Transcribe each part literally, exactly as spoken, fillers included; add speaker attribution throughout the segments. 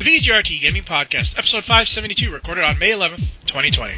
Speaker 1: V G R T Gaming Podcast, episode five seventy-two, recorded on May eleventh, twenty twenty.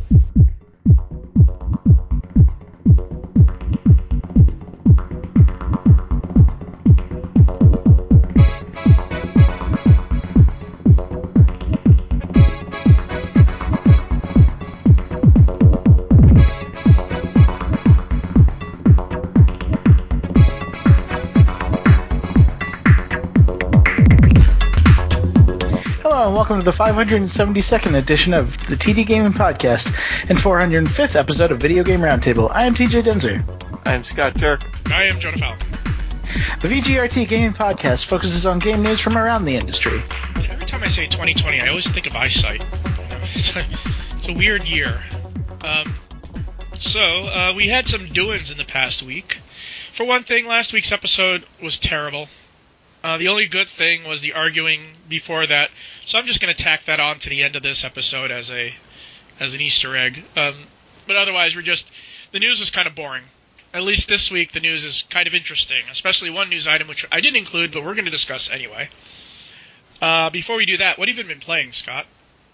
Speaker 2: Welcome to the five hundred seventy-second edition of the T D Gaming Podcast and four hundred fifth episode of Video Game Roundtable. I am T J Denzer.
Speaker 3: I am Scott Turk.
Speaker 1: I am Jonah Falcon.
Speaker 2: The V G R T Gaming Podcast focuses on game news from around the industry.
Speaker 1: Every time I say twenty twenty, I always think of eyesight. It's a, it's a weird year. Um, so, uh, we had some doings in the past week. For one thing, last week's episode was terrible. Uh, the only good thing was the arguing before that, so I'm just going to tack that on to the end of this episode as a as an Easter egg. Um, but otherwise, we're just the news was kind of boring. At least this week, the news is kind of interesting, especially one news item which I didn't include, but we're going to discuss anyway. Uh, before we do that, what have you been playing, Scott?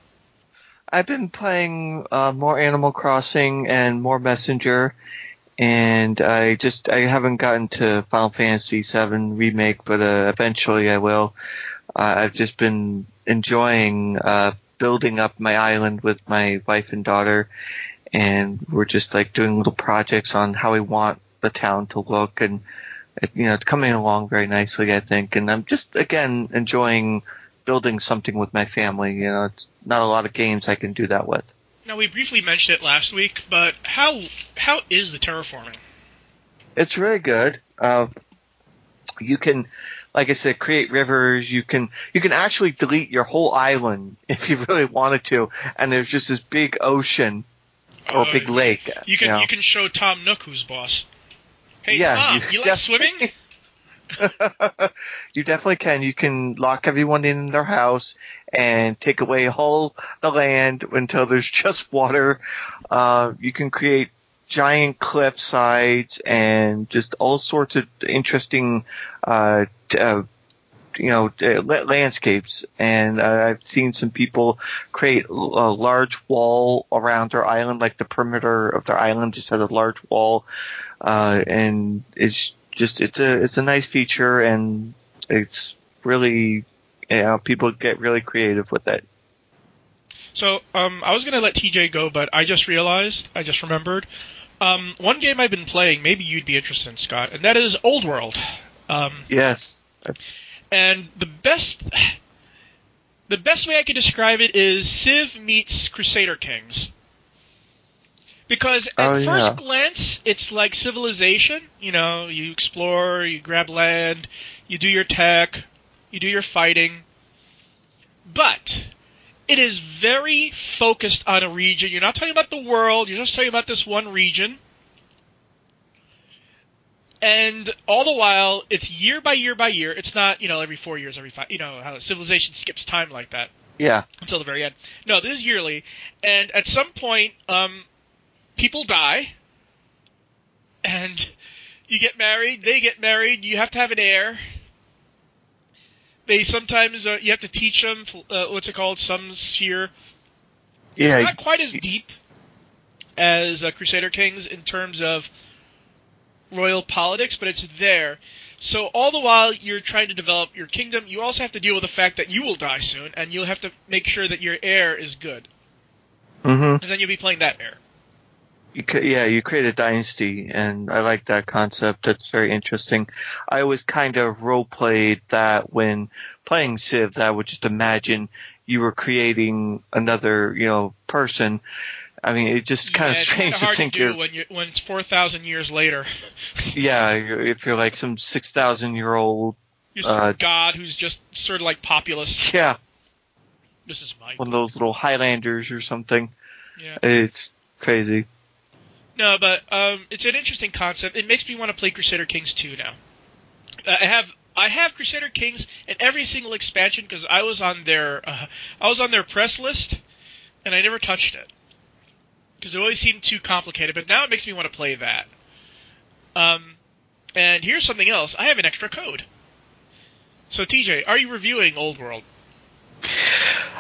Speaker 3: I've been playing uh, more Animal Crossing and more Messenger. And I just I haven't gotten to Final Fantasy seven Remake, but uh, eventually I will. Uh, I've just been enjoying uh, building up my island with my wife and daughter, and we're just like doing little projects on how we want the town to look, and it, you know it's coming along very nicely, I think. And I'm just again enjoying building something with my family. You know, it's not a lot of games I can do that with.
Speaker 1: Now, we briefly mentioned it last week, but how how is the terraforming?
Speaker 3: It's really good. Uh, you can, like I said, create rivers. You can you can actually delete your whole island if you really wanted to, and there's just this big ocean or
Speaker 1: uh,
Speaker 3: big lake.
Speaker 1: You can
Speaker 3: you know.
Speaker 1: you can show Tom Nook who's boss. Hey,
Speaker 3: yeah,
Speaker 1: Tom,
Speaker 3: you,
Speaker 1: you like
Speaker 3: def-
Speaker 1: swimming?
Speaker 3: You definitely can. You can lock everyone in their house and take away all the land until there's just water. Uh, you can create giant cliff sides and just all sorts of interesting, uh, uh you know, uh, landscapes. And uh, I've seen some people create a large wall around their island, like the perimeter of their island just has a large wall, uh, and it's Just it's a it's a nice feature, and it's really, you know, people get really creative with it.
Speaker 1: So um, I was going to let T J go, but I just realized, I just remembered, um, one game I've been playing, maybe you'd be interested in, Scott, and that is Old World. Um,
Speaker 3: yes.
Speaker 1: And the best the best way I could describe it is Civ meets Crusader Kings. Because at
Speaker 3: oh,
Speaker 1: first
Speaker 3: yeah.
Speaker 1: glance, it's like Civilization. You know, you explore, you grab land, you do your tech, you do your fighting. But it is very focused on a region. You're not talking about the world. You're just talking about this one region. And all the while, it's year by year by year. It's not, you know, every four years, every five. You know, how Civilization skips time like that.
Speaker 3: Yeah.
Speaker 1: Until the very end. No, this is yearly. And at some point, um... people die, and you get married, they get married, you have to have an heir. They sometimes, uh, you have to teach them, uh, what's it called, some sphere.
Speaker 3: Yeah.
Speaker 1: It's not quite as deep as uh, Crusader Kings in terms of royal politics, but it's there. So all the while you're trying to develop your kingdom, you also have to deal with the fact that you will die soon, and you'll have to make sure that your heir is good.
Speaker 3: Mm-hmm.
Speaker 1: Because then you'll be playing that heir.
Speaker 3: You, yeah, you create a dynasty, and I like that concept. That's very interesting. I always kind of role-played that when playing Civ, that I would just imagine you were creating another, you know, person. I mean, it's just kind
Speaker 1: yeah,
Speaker 3: of strange
Speaker 1: it's hard
Speaker 3: to think
Speaker 1: to do
Speaker 3: you're,
Speaker 1: when you when it's four thousand years later.
Speaker 3: yeah, you're, if you're like some six thousand year old.
Speaker 1: You're some
Speaker 3: uh,
Speaker 1: god who's just sort of like populist.
Speaker 3: Yeah.
Speaker 1: This is my
Speaker 3: one of those little Highlanders or something.
Speaker 1: Yeah.
Speaker 3: It's crazy.
Speaker 1: No, but um, it's an interesting concept. It makes me want to play Crusader Kings two now. Uh, I have I have Crusader Kings in every single expansion because I was on their uh, I was on their press list, and I never touched it because it always seemed too complicated. But now it makes me want to play that. Um, and here's something else. I have an extra code. So T J, are you reviewing Old World?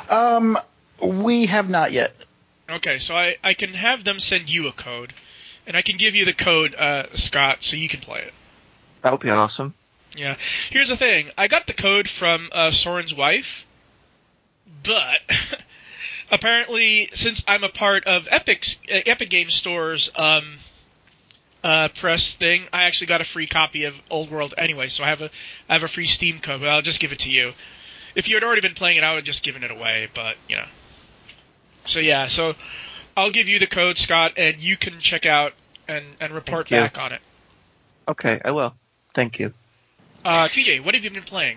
Speaker 2: Um, we have not yet.
Speaker 1: Okay, so I, I can have them send you a code, and I can give you the code, uh, Scott, so you can play it.
Speaker 3: That would be awesome.
Speaker 1: Yeah. Here's the thing. I got the code from uh, Soren's wife, but apparently, since I'm a part of Epic's, uh, Epic Games Store's um, uh, press thing, I actually got a free copy of Old World anyway, so I have a I have a free Steam code, but I'll just give it to you. If you had already been playing it, I would have just given it away, but, you know. So, yeah, so I'll give you the code, Scott, and you can check out and, and report back on it.
Speaker 3: Okay, I will. Thank you.
Speaker 1: Uh, T J, what have you been playing?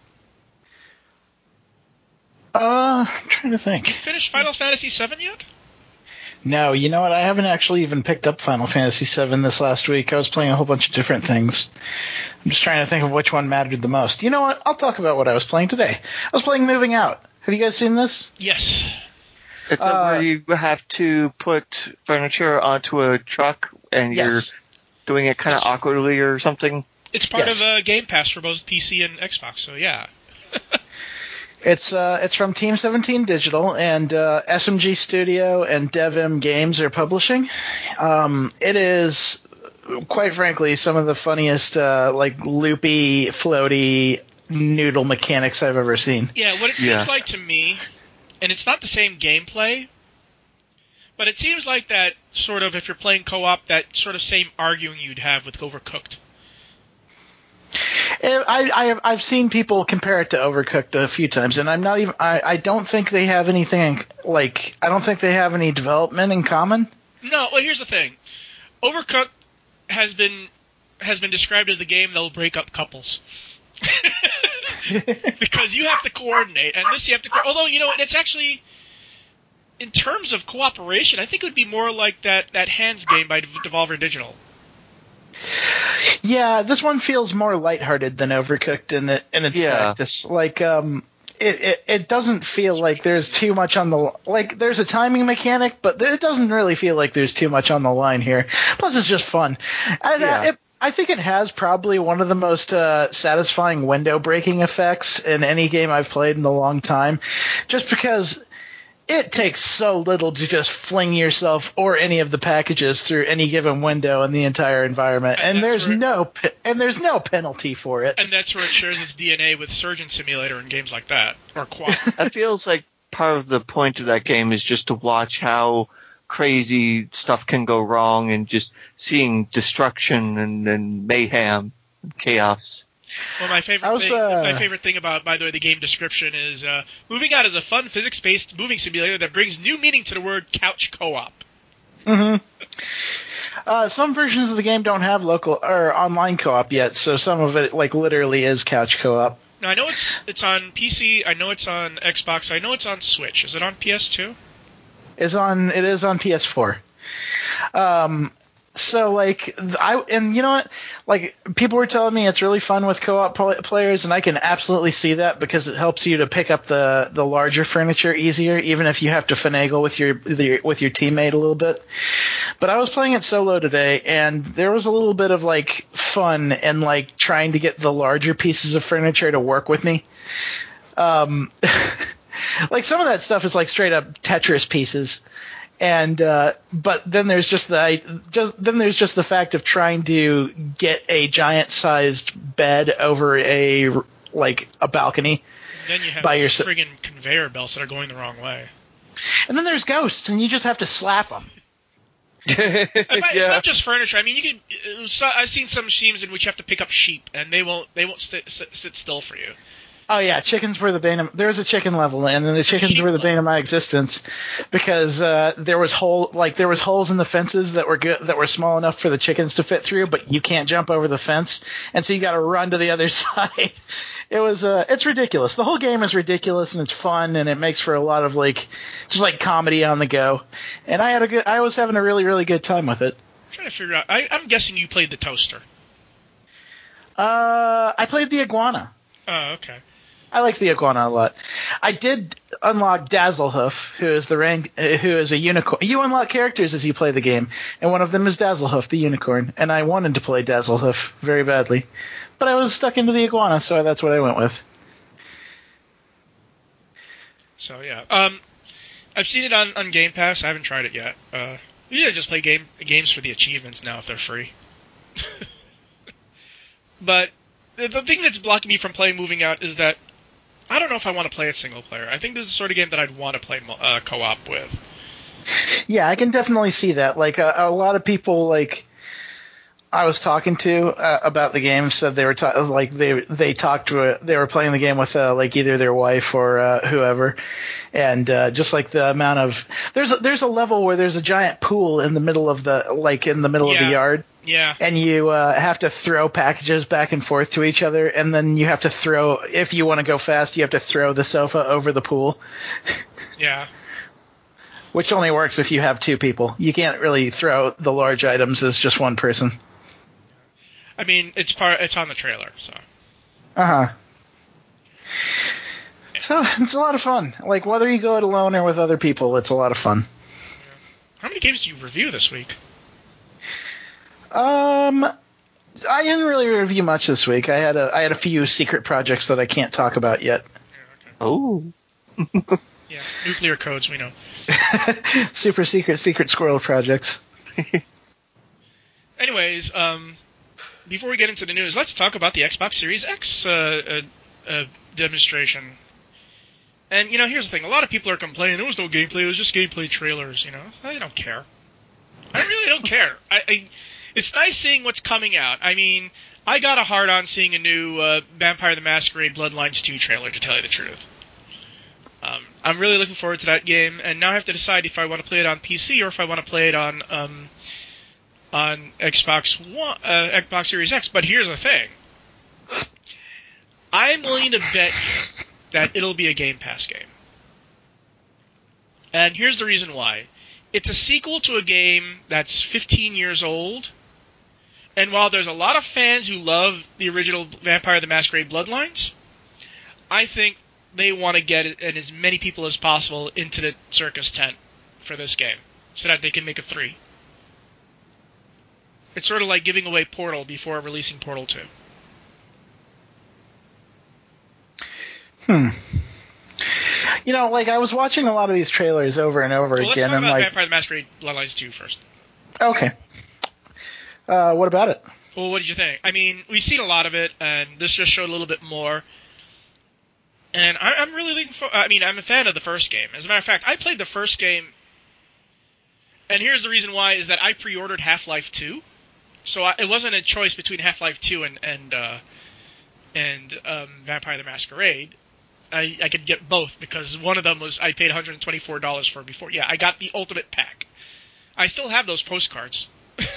Speaker 2: Uh, I'm trying to think.
Speaker 1: You finished Final Fantasy seven yet?
Speaker 2: No, you know what? I haven't actually even picked up Final Fantasy seven this last week. I was playing a whole bunch of different things. I'm just trying to think of which one mattered the most. You know what? I'll talk about what I was playing today. I was playing Moving Out. Have you guys seen this?
Speaker 1: Yes.
Speaker 3: It's
Speaker 2: Uh,
Speaker 3: where you have to put furniture onto a truck and
Speaker 2: Yes.
Speaker 3: you're doing it kind of
Speaker 1: Yes.
Speaker 3: awkwardly or something.
Speaker 1: It's part
Speaker 2: Yes.
Speaker 1: of uh, Game Pass for both P C and Xbox, so yeah.
Speaker 2: It's uh, it's from Team seventeen Digital, and uh, S M G Studio and DevM Games are publishing. Um, it is, quite frankly, some of the funniest, uh, like, loopy, floaty noodle mechanics I've ever seen.
Speaker 1: Yeah, what it
Speaker 3: Yeah.
Speaker 1: seems like to me, and it's not the same gameplay, but it seems like that sort of, if you're playing co-op, that sort of same arguing you'd have with Overcooked.
Speaker 2: I, I have, I've seen people compare it to Overcooked a few times, and I'm not even. I, I don't think they have anything like. I don't think they have any development in common.
Speaker 1: No, well, here's the thing. Overcooked has been has been described as the game that will break up couples. Because you have to coordinate, and this you have to. Co- Although, you know, it's actually, in terms of cooperation, I think it would be more like that, that Hands game by Devolver Digital.
Speaker 2: Yeah, this one feels more lighthearted than Overcooked in it, in its
Speaker 3: Yeah.
Speaker 2: practice. Like, um, it, it it doesn't feel like there's too much on the like. There's a timing mechanic, but there, it doesn't really feel like there's too much on the line here. Plus, it's just fun. And,
Speaker 3: Yeah.
Speaker 2: uh, it, I think it has probably one of the most uh, satisfying window breaking effects in any game I've played in a long time, just because it takes so little to just fling yourself or any of the packages through any given window in the entire environment,
Speaker 1: And
Speaker 2: and,
Speaker 1: that's
Speaker 2: there's
Speaker 1: where-
Speaker 2: no pe- and there's no penalty for it.
Speaker 1: And that's where it shares its D N A with Surgeon Simulator and games like that. Or Quad.
Speaker 3: That feels like part of the point of that game is just to watch how crazy stuff can go wrong and just seeing destruction and, and mayhem and chaos.
Speaker 1: Well, my favorite
Speaker 2: I was,
Speaker 1: thing,
Speaker 2: uh,
Speaker 1: my favorite thing about, by the way, the game description is uh, Moving Out is a fun physics-based moving simulator that brings new meaning to the word couch co-op.
Speaker 2: Mm-hmm. Uh, some versions of the game don't have local or online co-op yet, so some of it, like, literally is couch co-op.
Speaker 1: Now, I know it's it's on P C, I know it's on Xbox, I know it's on Switch. Is it on P S two?
Speaker 2: Is on it is on P S four. Um, so like I and you know what, like people were telling me it's really fun with co-op pl- players, and I can absolutely see that because it helps you to pick up the, the larger furniture easier, even if you have to finagle with your with your teammate a little bit. But I was playing it solo today, and there was a little bit of like fun in like trying to get the larger pieces of furniture to work with me. Um, like some of that stuff is like straight up Tetris pieces. And uh, but then there's just the just then there's just the fact of trying to get a giant-sized bed over a like a balcony.
Speaker 1: And then you have
Speaker 2: By your-
Speaker 1: friggin' conveyor belts that are going the wrong way.
Speaker 2: And then there's ghosts, and you just have to slap them.
Speaker 1: And by- It's
Speaker 3: Yeah.
Speaker 1: not just furniture. I mean, you can. uh, So, I've seen some machines in which you have to pick up sheep, and they won't they won't sit, sit, sit still for you.
Speaker 2: Oh yeah, chickens were the bane of there was a chicken level, and then the chickens
Speaker 1: sheep
Speaker 2: were the
Speaker 1: level.
Speaker 2: bane of my existence because uh, there was hole like there was holes in the fences that were good that were small enough for the chickens to fit through, but you can't jump over the fence, and so you got to run to the other side. It was uh, it's ridiculous. The whole game is ridiculous, and it's fun, and it makes for a lot of like just like comedy on the go. And I had a good I was having a really really good time with it.
Speaker 1: I'm trying to figure out. I, I'm guessing you played the toaster.
Speaker 2: Uh, I played the iguana.
Speaker 1: Oh, okay.
Speaker 2: I like the iguana a lot. I did unlock Dazzlehoof, who is the rank, uh, who is a unicorn. You unlock characters as you play the game, and one of them is Dazzlehoof, the unicorn. And I wanted to play Dazzlehoof very badly, but I was stuck into the iguana, so that's what I went with.
Speaker 1: So yeah, um, I've seen it on, on Game Pass. I haven't tried it yet. Uh, usually I just play game games for the achievements now if they're free. But the, the thing that's blocking me from playing Moving Out is that I don't know if I want to play it single player. I think this is the sort of game that I'd want to play uh, co-op with.
Speaker 2: Yeah, I can definitely see that. Like a, a lot of people, like I was talking to uh, about the game, said they were ta- like they they talked to a, they were playing the game with uh, like either their wife or uh, whoever, and uh, just like the amount of there's a, there's a level where there's a giant pool in the middle of the like in the middle
Speaker 1: yeah.
Speaker 2: of the yard.
Speaker 1: Yeah.
Speaker 2: And you uh, have to throw packages back and forth to each other, and then you have to throw, if you want to go fast, you have to throw the sofa over the pool.
Speaker 1: Yeah.
Speaker 2: Which only works if you have two people. You can't really throw the large items as just one person.
Speaker 1: I mean, it's part. It's on the trailer, so.
Speaker 2: Uh-huh. So, it's a lot of fun. Like, whether you go it alone or with other people, it's a lot of fun.
Speaker 1: Yeah. How many games do you review this week?
Speaker 2: Um, I didn't really review much this week. I had a I had a few secret projects that I can't talk about yet.
Speaker 1: Yeah, okay.
Speaker 3: Oh.
Speaker 1: Yeah, nuclear codes, we know.
Speaker 2: Super secret, secret squirrel projects.
Speaker 1: Anyways, um, before we get into the news, let's talk about the Xbox Series X uh, uh, uh, demonstration. And, you know, here's the thing. A lot of people are complaining, there was no gameplay, it was just gameplay trailers, you know. I don't care. I really don't care. I... I It's nice seeing what's coming out. I mean, I got a hard-on seeing a new uh, Vampire the Masquerade Bloodlines two trailer, to tell you the truth. Um, I'm really looking forward to that game, and now I have to decide if I want to play it on P C or if I want to play it on um, on Xbox One, uh, Xbox Series X. But here's the thing. I'm willing to bet you that it'll be a Game Pass game. And here's the reason why. It's a sequel to a game that's fifteen years old. And while there's a lot of fans who love the original Vampire the Masquerade Bloodlines, I think they want to get it, and as many people as possible into the circus tent for this game, so that they can make a three. It's sort of like giving away Portal before releasing Portal two.
Speaker 2: Hmm. You know, like I was watching a lot of these trailers over and over
Speaker 1: well,
Speaker 2: again,
Speaker 1: let's talk
Speaker 2: and
Speaker 1: about
Speaker 2: like
Speaker 1: Vampire the Masquerade Bloodlines two first.
Speaker 2: Okay. Uh, what about it?
Speaker 1: Well, what did you think? I mean, we've seen a lot of it, and this just showed a little bit more. And I, I'm really looking for. I mean, I'm a fan of the first game. As a matter of fact, I played the first game, and here's the reason why: is that I pre-ordered Half-Life two, so I, it wasn't a choice between Half-Life two and and uh, and um, Vampire the Masquerade. I, I could get both because one of them was I paid one hundred twenty-four dollars for before. Yeah, I got the ultimate pack. I still have those postcards.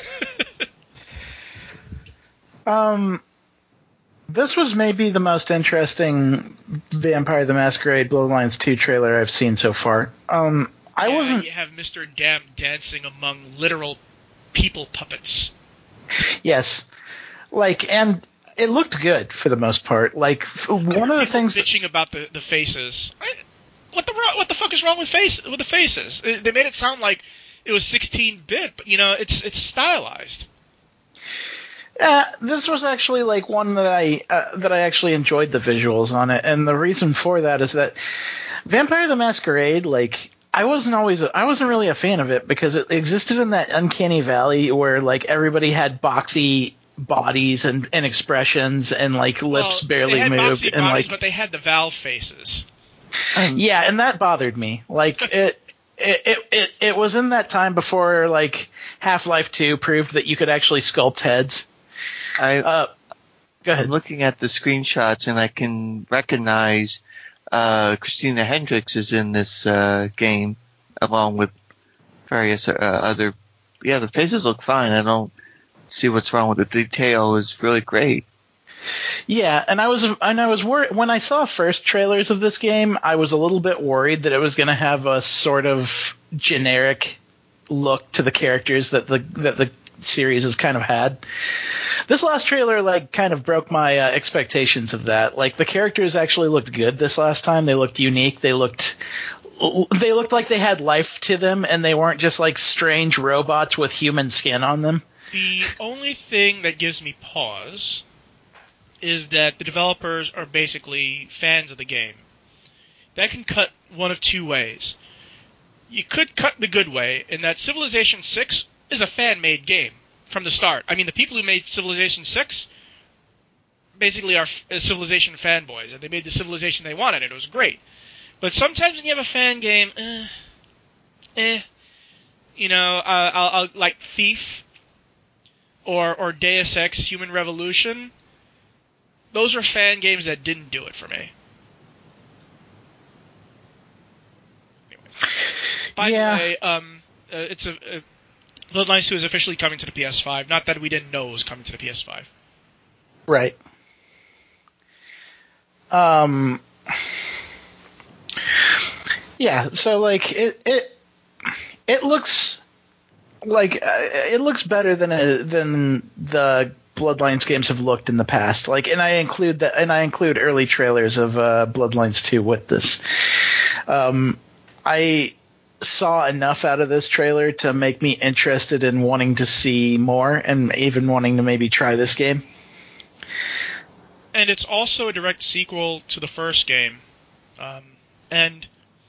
Speaker 2: um, this was maybe the most interesting Vampire the Masquerade Bloodlines two trailer I've seen so far. Um, I
Speaker 1: yeah,
Speaker 2: wasn't.
Speaker 1: You have Mister Damn dancing among literal people puppets.
Speaker 2: Yes, like, and it looked good for the most part. Like one of the things
Speaker 1: bitching about the the faces. I, what the what the fuck is wrong with face with the faces? They made it sound like it was sixteen bit, but you know it's it's stylized.
Speaker 2: Uh, this was actually like one that I uh, that I actually enjoyed the visuals on it, and the reason for that is that Vampire the Masquerade, like I wasn't always I wasn't really a fan of it because it existed in that uncanny valley where like everybody had boxy bodies and, and expressions and like lips
Speaker 1: well,
Speaker 2: barely
Speaker 1: they had
Speaker 2: moved
Speaker 1: boxy
Speaker 2: and
Speaker 1: bodies,
Speaker 2: like
Speaker 1: but they had the Valve faces.
Speaker 2: Yeah, and that bothered me. Like it. It, it it it was in that time before like Half-Life two proved that you could actually sculpt heads.
Speaker 3: I,
Speaker 2: uh, go ahead.
Speaker 3: I'm looking at the screenshots and I can recognize uh, Christina Hendricks is in this uh, game along with various uh, other. Yeah, the faces look fine. I don't see what's wrong with it. The detail is really great.
Speaker 2: Yeah, and I was and I was worried when I saw first trailers of this game. I was a little bit worried that it was going to have a sort of generic look to the characters that the that the series has kind of had. This last trailer like kind of broke my uh, expectations of that. Like the characters actually looked good this last time. They looked unique. They looked they looked like they had life to them, and they weren't just like strange robots with human skin on them.
Speaker 1: The only thing that gives me pause is that the developers are basically fans of the game. that can cut one of two ways. You could cut the good way, in that Civilization six is a fan-made game from the start. I mean, the people who made Civilization six basically are Civilization fanboys, and they made the Civilization they wanted, and it was great. But sometimes when you have a fan game, eh, eh, you know, uh, I'll, I'll, like Thief or or Deus Ex Human Revolution, those are fan games that didn't do it for me. By
Speaker 2: yeah.
Speaker 1: the way, um, uh, it's a, uh, Bloodlines two is officially coming to the P S five. Not that we didn't know it was coming to the P S five.
Speaker 2: Right. Um. Yeah. So like it it it looks like uh, it looks better than a, than the Bloodlines games have looked in the past. Like, and I include that, and I include early trailers of uh, Bloodlines two with this. Um, I saw enough out of this trailer to make me interested in wanting to see more, and even wanting to maybe try this game.
Speaker 1: And it's also a direct sequel to the first game. Um, and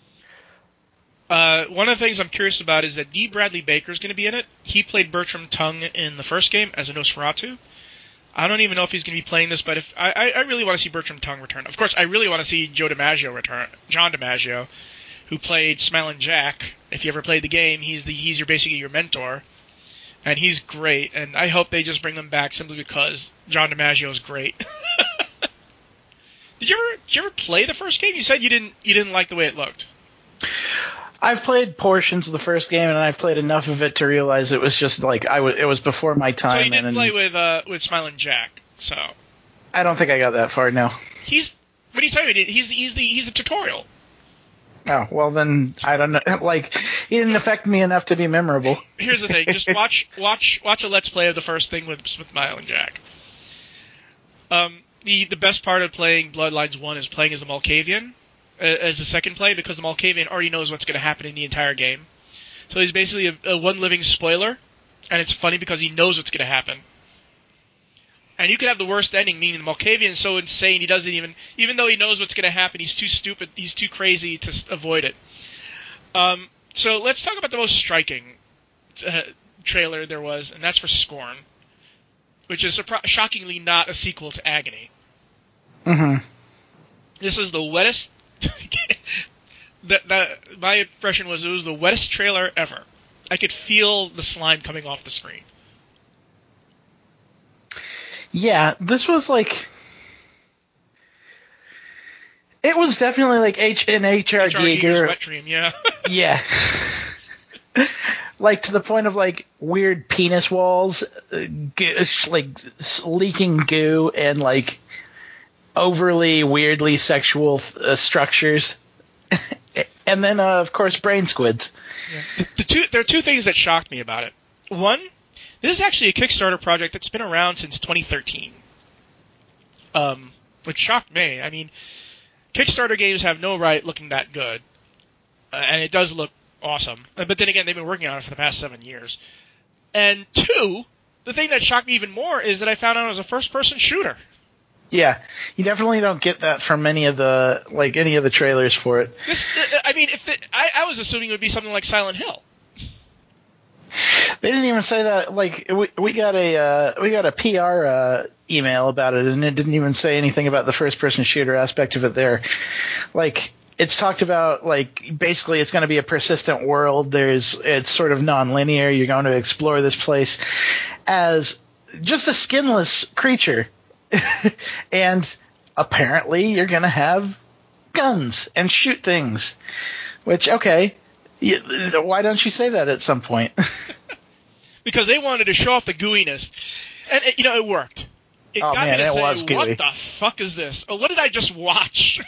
Speaker 1: uh, one of the things I'm curious about is that D. Bradley Baker is going to be in it. He played Bertram Tung in the first game as a Nosferatu. I don't even know if he's going to be playing this, but if I, I really want to see Bertram Tung return. Of course, I really want to see Joe DiMaggio return, John DiMaggio, who played Smilin' Jack. If you ever played the game, he's the he's your basically your mentor, and he's great. And I hope they just bring him back simply because John DiMaggio is great. Did you ever did you ever play the first game? You said you didn't you didn't like the way it looked.
Speaker 2: I've played portions of the first game, and I've played enough of it to realize it was just like I w- it was before my time.
Speaker 1: So you didn't
Speaker 2: and,
Speaker 1: play with uh, with Smilin' Jack. So
Speaker 2: I don't think I got that far. No.
Speaker 1: He's what are you talking about? He's he's the he's the tutorial.
Speaker 2: Oh, well then, I don't know. Like, he didn't affect me enough to be memorable.
Speaker 1: Here's the thing. Just watch watch, watch a Let's Play of the first thing with, with Smilin' Jack. Um, the, the best part of playing Bloodlines one is playing as the Malkavian uh, as a second play, because the Malkavian already knows what's going to happen in the entire game. So he's basically a, a one living spoiler, and it's funny because he knows what's going to happen. And you could have the worst ending, meaning the Malkavian is so insane he doesn't even, even though he knows what's going to happen, he's too stupid, he's too crazy to avoid it. Um, so let's talk about the most striking uh, trailer there was, and that's for Scorn, which is surpri- shockingly not a sequel to Agony.
Speaker 2: Mm-hmm.
Speaker 1: This was the wettest. that, that my impression was it was the wettest trailer ever. I could feel the slime coming off the screen.
Speaker 2: Yeah, this was like, it was definitely like H and H R. Giger.
Speaker 1: Wet Dream, yeah.
Speaker 2: Yeah. Like, to the point of like weird penis walls, uh, g- like leaking goo, and like overly weirdly sexual uh, structures, and then uh, of course brain squids.
Speaker 1: Yeah. The, the two there are two things that shocked me about it. One, this is actually a Kickstarter project that's been around since twenty thirteen, um, which shocked me. I mean, Kickstarter games have no right looking that good, uh, and it does look awesome. But then again, they've been working on it for the past seven years. And two, the thing that shocked me even more is that I found out it was a first-person shooter.
Speaker 2: Yeah, you definitely don't get that from any of the like any of the trailers for it.
Speaker 1: This, I mean, if it, I, I was assuming it would be something like Silent Hill.
Speaker 2: They didn't even say that. Like, we we got a uh, we got a P R uh, email about it, and it didn't even say anything about the first person shooter aspect of it there. Like, it's talked about, like, basically it's going to be a persistent world. There's it's sort of non-linear. You're going to explore this place as just a skinless creature. And apparently you're going to have guns and shoot things. Which, okay, you, why don't you say that at some point?
Speaker 1: Because they wanted to show off the gooiness. And, it, you know, it worked. It
Speaker 2: oh,
Speaker 1: got
Speaker 2: man,
Speaker 1: me to
Speaker 2: it
Speaker 1: say,
Speaker 2: was gooey.
Speaker 1: what the fuck is this? Oh, what did I just watch?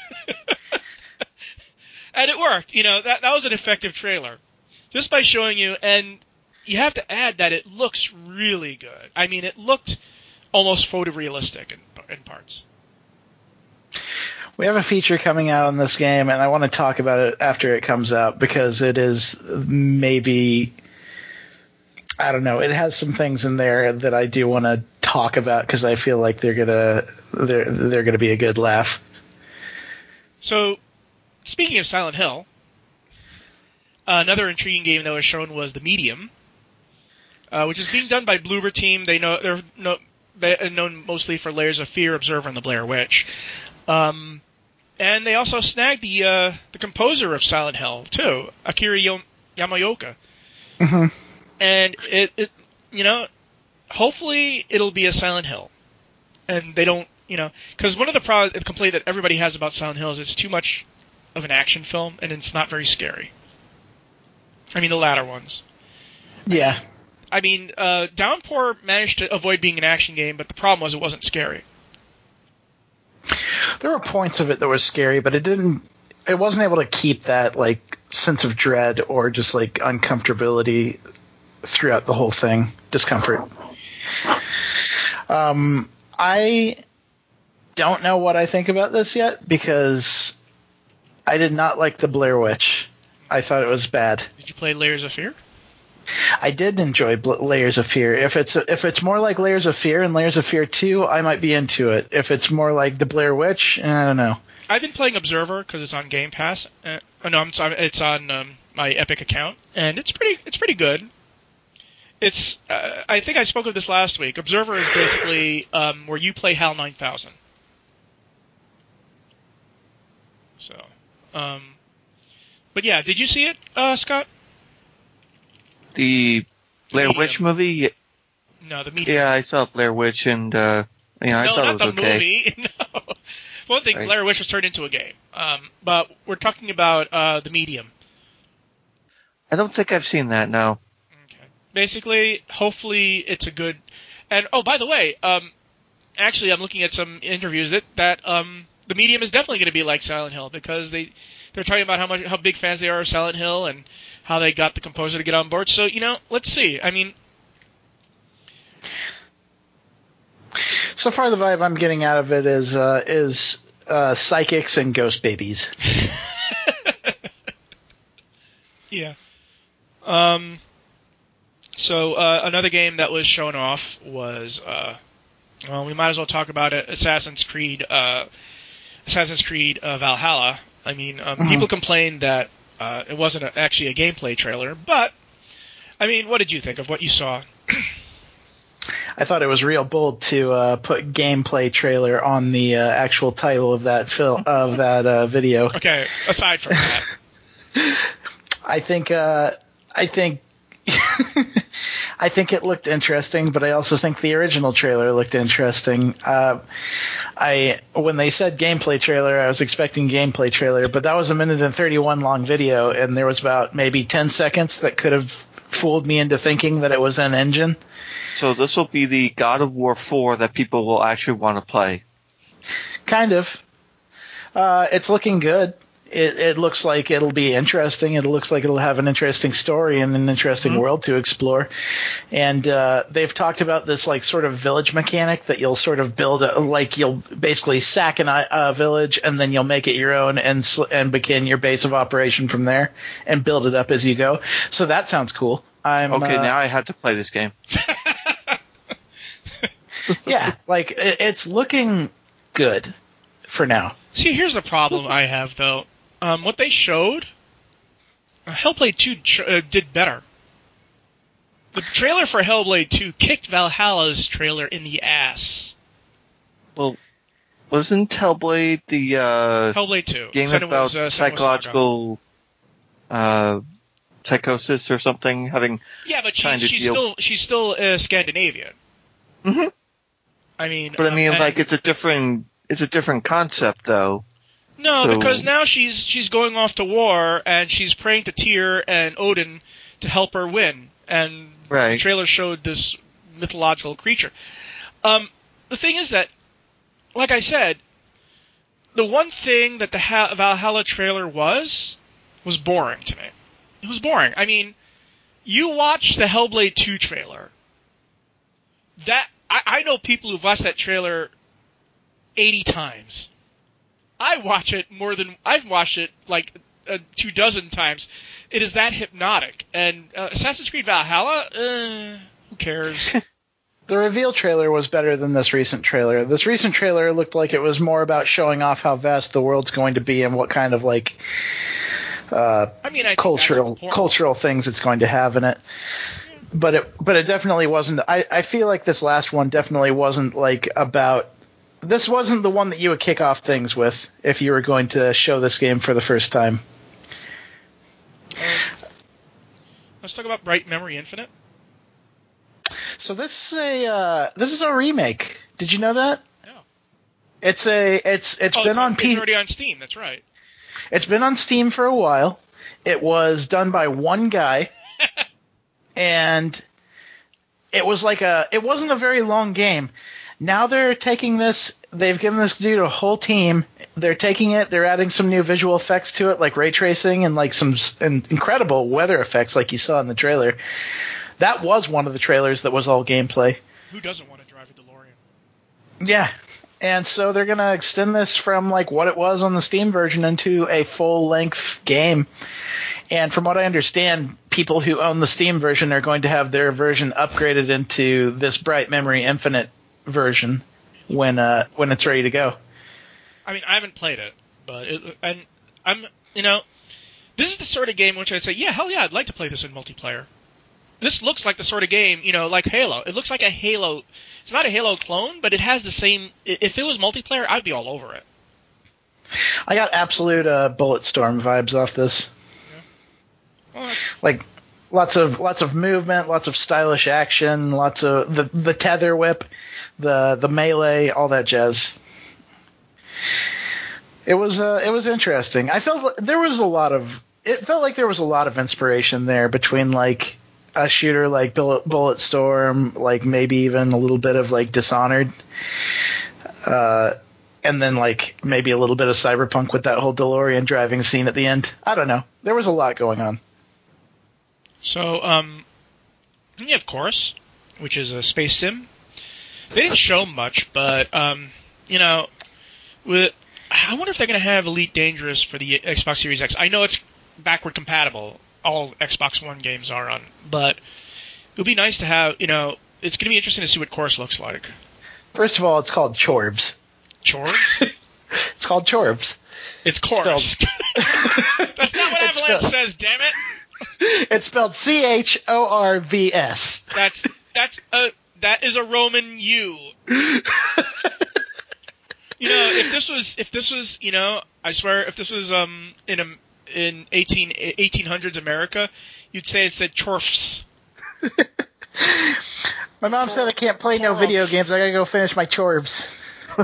Speaker 1: And it worked. You know, that, that was an effective trailer. Just by showing you, and you have to add that it looks really good. I mean, it looked almost photorealistic in, in parts.
Speaker 2: We have a feature coming out on this game, and I want to talk about it after it comes out, because it is maybe, I don't know, it has some things in there that I do want to talk about, because I feel like they're gonna they're they're gonna be a good laugh.
Speaker 1: So, speaking of Silent Hill, uh, another intriguing game that was shown was The Medium, uh, which is being done by Bloober Team. They know they're no, they're known mostly for Layers of Fear, Observer, and The Blair Witch. Um, and they also snagged the uh, the composer of Silent Hill too, Akira Yamaoka.
Speaker 2: Mm-hmm.
Speaker 1: And it, it, you know, hopefully it'll be a Silent Hill, and they don't, you know, because one of the pro- the complaint that everybody has about Silent Hill is it's too much of an action film, and it's not very scary. I mean, the latter ones.
Speaker 2: Yeah.
Speaker 1: I mean, uh, Downpour managed to avoid being an action game, but the problem was it wasn't scary.
Speaker 2: There were points of it that were scary, but it didn't. It wasn't able to keep that like sense of dread or just like uncomfortability throughout the whole thing. Discomfort. Um, I don't know what I think about this yet because I did not like the Blair Witch. I thought it was bad.
Speaker 1: Did you play Layers of Fear?
Speaker 2: I did enjoy Bl- Layers of Fear. If it's if it's more like Layers of Fear and Layers of Fear two, I might be into it. If it's more like the Blair Witch, I don't know.
Speaker 1: I've been playing Observer because it's on Game Pass. Uh, oh no, I'm sorry, it's on um, my Epic account, and it's pretty it's pretty good. It's uh, I think I spoke of this last week. Observer is basically um, where you play HAL nine thousand. So, um, but yeah, did you see it, uh, Scott?
Speaker 3: The Blair
Speaker 1: Medium.
Speaker 3: Witch movie?
Speaker 1: No, the Medium.
Speaker 3: Yeah, I saw Blair Witch, and uh, yeah, I
Speaker 1: no,
Speaker 3: thought
Speaker 1: not
Speaker 3: it was
Speaker 1: the
Speaker 3: okay.
Speaker 1: movie. No. One thing,
Speaker 3: Right.
Speaker 1: Blair Witch was turned into a game. Um, but we're talking about uh, the Medium.
Speaker 3: I don't think I've seen that, no.
Speaker 1: Okay. Basically, hopefully it's a good. And oh, by the way, um, actually, I'm looking at some interviews that that um, the Medium is definitely going to be like Silent Hill because they they're talking about how much how big fans they are of Silent Hill and how they got the composer to get on board. So you know, let's see. I mean,
Speaker 2: So far, the vibe I'm getting out of it is uh, is uh, psychics and ghost babies.
Speaker 1: yeah. Um. So uh, another game that was shown off was uh, well, we might as well talk about it. Assassin's Creed. Uh, Assassin's Creed uh, Valhalla. I mean, um,
Speaker 2: Mhm.
Speaker 1: people complained that uh, it wasn't a, actually a gameplay trailer, but I mean, what did you think of what you saw?
Speaker 2: I thought it was real bold to uh, put gameplay trailer on the uh, actual title of that film of that uh, video.
Speaker 1: Okay, aside from that,
Speaker 2: I think uh, I think I think it looked interesting, but I also think the original trailer looked interesting. Uh, I when they said gameplay trailer, I was expecting gameplay trailer, but that was a minute and thirty-one long video, and there was about maybe ten seconds that could have fooled me into thinking that it was an engine.
Speaker 3: So this will be the God of War four that people will actually want to play.
Speaker 2: Kind of. Uh, it's looking good. It, it looks like it'll be interesting. It looks like it'll have an interesting story and an interesting
Speaker 3: Mm-hmm.
Speaker 2: world to explore. And uh, they've talked about this like sort of village mechanic that you'll sort of build, a, like you'll basically sack an, a village and then you'll make it your own and sl- and begin your base of operation from there and build it up as you go. So that sounds cool. I'm
Speaker 3: Okay,
Speaker 2: uh,
Speaker 3: now I had to play this game.
Speaker 2: yeah, like it, it's looking good for now.
Speaker 1: see, here's the problem I have though. Um, what they showed, uh, Hellblade two ch- uh, did better. The trailer for Hellblade two kicked Valhalla's trailer in the ass.
Speaker 3: Well, wasn't Hellblade the uh,
Speaker 1: Hellblade two
Speaker 3: game
Speaker 1: Senua-
Speaker 3: about
Speaker 1: uh, Senua Saga.
Speaker 3: psychological uh, psychosis or something? Having
Speaker 1: Yeah, but
Speaker 3: trying
Speaker 1: she's,
Speaker 3: to
Speaker 1: she's
Speaker 3: deal-
Speaker 1: still she's still uh, Scandinavian.
Speaker 3: hmm
Speaker 1: I mean,
Speaker 3: But I mean,
Speaker 1: um,
Speaker 3: like
Speaker 1: and-
Speaker 3: it's a different it's a different concept though.
Speaker 1: no,
Speaker 3: so-
Speaker 1: because now she's she's going off to war and she's praying to Tyr and Odin to help her win. And the
Speaker 3: Right.
Speaker 1: trailer showed this mythological creature. Um, the thing is that, like I said, the one thing that the ha- Valhalla trailer was was boring to me. It was boring. I mean, you watch the Hellblade two trailer. That I, I know people who've watched that trailer eighty times. I watch it more than I've watched it like uh, two dozen times. It is that hypnotic. And uh, Assassin's Creed Valhalla, uh, who cares?
Speaker 2: the reveal trailer was better than this recent trailer. This recent trailer looked like it was more about showing off how vast the world's going to be and what kind of like uh,
Speaker 1: I mean, I
Speaker 2: cultural cultural things it's going to have in it. But it but it definitely wasn't. I, I feel like this last one definitely wasn't like about. This wasn't the one that you would kick off things with if you were going to show this game for the first time.
Speaker 1: Um, let's talk about Bright Memory Infinite.
Speaker 2: So this is a uh, this is a remake. Did you know that?
Speaker 1: No.
Speaker 2: It's a it's it's
Speaker 1: oh,
Speaker 2: been
Speaker 1: it's
Speaker 2: on P-
Speaker 1: It's already on Steam. That's right.
Speaker 2: It's been on Steam for a while. It was done by one guy, and it was like a it wasn't a very long game. Now they're taking this. They've given this dude a whole team. They're taking it. They're adding some new visual effects to it, like ray tracing and like some and incredible weather effects, like you saw in the trailer. That was one of the trailers that was all gameplay.
Speaker 1: Who doesn't want to drive a DeLorean?
Speaker 2: Yeah. And so they're going to extend this from like what it was on the Steam version into a full-length game. And from what I understand, people who own the Steam version are going to have their version upgraded into this Bright Memory Infinite version when uh, when it's ready to go.
Speaker 1: I mean, I haven't played it, but it, and I'm you know, this is the sort of game which I'd say, yeah, hell yeah, I'd like to play this in multiplayer. This looks like the sort of game, you know, like Halo. It looks like a Halo. It's not a Halo clone, but it has the same. If it was multiplayer, I'd be all over it.
Speaker 2: I got absolute uh, Bulletstorm vibes off this.
Speaker 1: Yeah. Well,
Speaker 2: like lots of lots of movement, lots of stylish action, lots of the the tether whip, the the melee, all that jazz. It was uh, it was interesting. I felt there was a lot of. It felt like there was a lot of inspiration there between like. A shooter like Bullet, Bulletstorm, like maybe even a little bit of like Dishonored, uh, and then like maybe a little bit of Cyberpunk with that whole DeLorean driving scene at the end. I don't know. There was a lot going on.
Speaker 1: So, um, you have Chorus, which is a space sim. They didn't show much, but um, you know, with I wonder if they're going to have Elite Dangerous for the Xbox Series X. I know it's backward compatible. All Xbox One games are on, but it would be nice to have, you know, it's going to be interesting to see what Chorus looks like.
Speaker 2: First of all, it's called Chorbs.
Speaker 1: Chorbs?
Speaker 2: It's called Chorbs.
Speaker 1: It's Chorus. That's not what
Speaker 2: It's
Speaker 1: Avalanche
Speaker 2: spelled-
Speaker 1: says, damn it!
Speaker 2: It's spelled C H O R V S.
Speaker 1: That's, that's a, that is a Roman U. You know, if this was, if this was, you know, I swear, if this was, um, in a, in eighteen, eighteen hundreds America, you'd say it said chorfs.
Speaker 2: My mom said I can't play no video games. I gotta go finish my chorbs.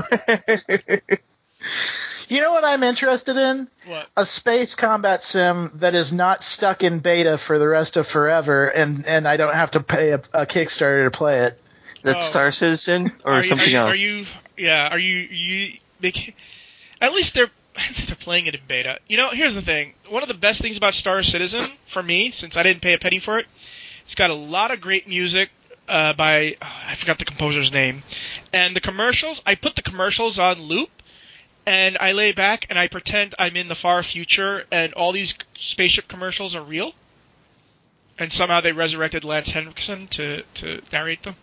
Speaker 2: You know what I'm interested in?
Speaker 1: What?
Speaker 2: A space combat sim that is not stuck in beta for the rest of forever, and, and I don't have to pay a, a Kickstarter to play it.
Speaker 3: That's
Speaker 1: Oh.
Speaker 3: Star Citizen or
Speaker 1: Are you-
Speaker 3: something
Speaker 1: are you,
Speaker 3: else?
Speaker 1: Are you, yeah, are you, you, make, at least they're, they're playing it in beta. You know, here's the thing. One of the best things about Star Citizen, for me, since I didn't pay a penny for it, it's got a lot of great music uh, by, oh, I forgot the composer's name. And the commercials, I put the commercials on loop, and I lay back and I pretend I'm in the far future, and all these spaceship commercials are real. And somehow they resurrected Lance Henriksen to, to narrate them.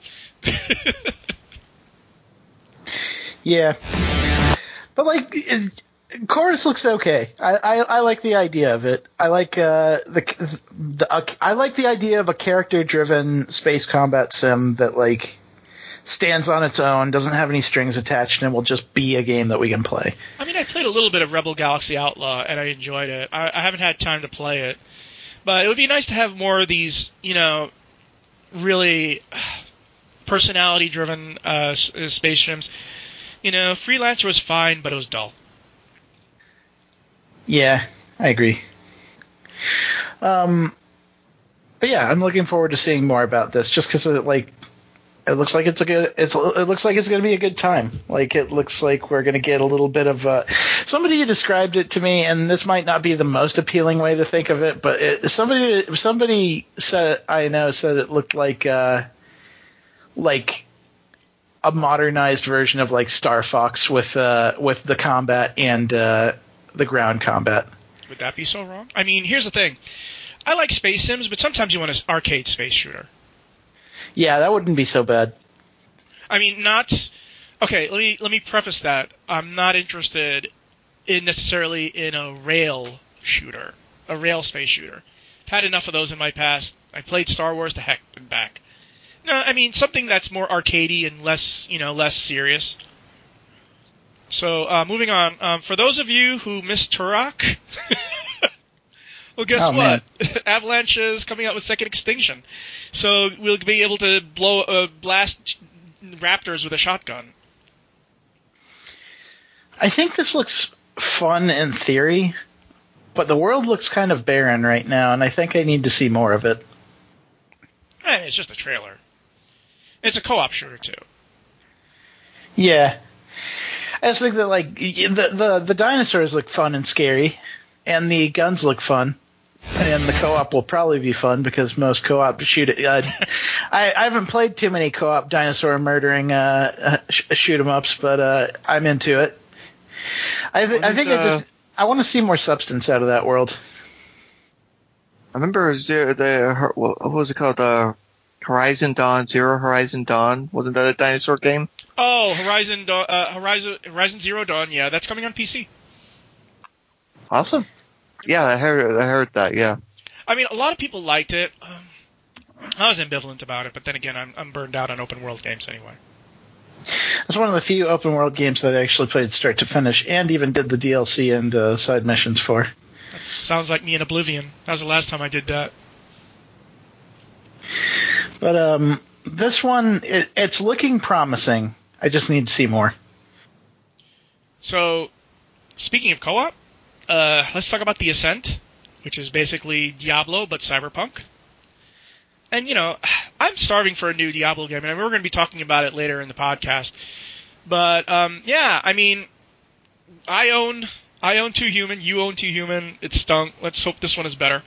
Speaker 2: Yeah. But, like, it, Chorus looks okay. I, I, I like the idea of it. I like uh, the the uh, I like the idea of a character-driven space combat sim that like stands on its own, doesn't have any strings attached, and will just be a game that we can play.
Speaker 1: I mean, I played a little bit of Rebel Galaxy Outlaw, and I enjoyed it. I, I haven't had time to play it, but it would be nice to have more of these, you know, really personality-driven uh, s- uh, space sims. You know, Freelancer was fine, but it was dull.
Speaker 2: Yeah, I agree. Um, but yeah, I'm looking forward to seeing more about this, just because it like it looks like it's a good it's it looks like it's going to be a good time. Like it looks like we're going to get a little bit of uh, somebody described it to me, and this might not be the most appealing way to think of it, but it, somebody somebody said I know said it looked like uh, like a modernized version of like Star Fox with uh, with the combat and uh, the ground combat.
Speaker 1: Would that be so wrong? I mean, here's the thing. I like space sims, but sometimes you want an arcade space shooter.
Speaker 2: Yeah, that wouldn't be so bad.
Speaker 1: I mean, not okay. Let me let me preface that I'm not interested in necessarily in a rail shooter, a rail space shooter. I've had enough of those in my past. I played Star Wars to heck and back. No, I mean something that's more arcadey and less, you know, less serious. So uh, moving on. Um, for those of you who missed Turok, well, guess
Speaker 2: Oh,
Speaker 1: what? Avalanche is coming out with Second Extinction, so we'll be able to blow uh, blast raptors with a shotgun.
Speaker 2: I think this looks fun in theory, but the world looks kind of barren right now, and I think I need to see more of it.
Speaker 1: I mean, it's just a trailer. It's a co-op shooter too.
Speaker 2: Yeah. I just think that like the, the the dinosaurs look fun and scary, and the guns look fun, and the co-op will probably be fun because most co-op shoot. Uh, I, I haven't played too many co-op dinosaur murdering uh, sh- shoot 'em ups, but uh, I'm into it. I, th- I think
Speaker 3: uh,
Speaker 2: I just I want to see more substance out of that world.
Speaker 3: I remember the, the what was it called? Uh, Horizon Dawn, Zero Horizon Dawn. Wasn't that a dinosaur game?
Speaker 1: Oh, Horizon, Dawn, uh, Horizon, Horizon Zero Dawn. Yeah, that's coming on P C.
Speaker 3: Awesome. Yeah, I heard. I heard that. Yeah.
Speaker 1: I mean, a lot of people liked it. Um, I was ambivalent about it, but then again, I'm I'm burned out on open world games anyway.
Speaker 2: It's one of the few open world games that I actually played start to finish, and even did the D L C and uh, side missions for.
Speaker 1: That sounds like me in Oblivion. That was the last time I did that.
Speaker 2: But um, this one, it, it's looking promising. I just need to see more.
Speaker 1: So, speaking of co-op, uh, let's talk about The Ascent, which is basically Diablo but cyberpunk. And, you know, I'm starving for a new Diablo game, and we're going to be talking about it later in the podcast. But, um, yeah, I mean, I own I own Two Human, you own Two Human, it stunk. Let's hope this one is better.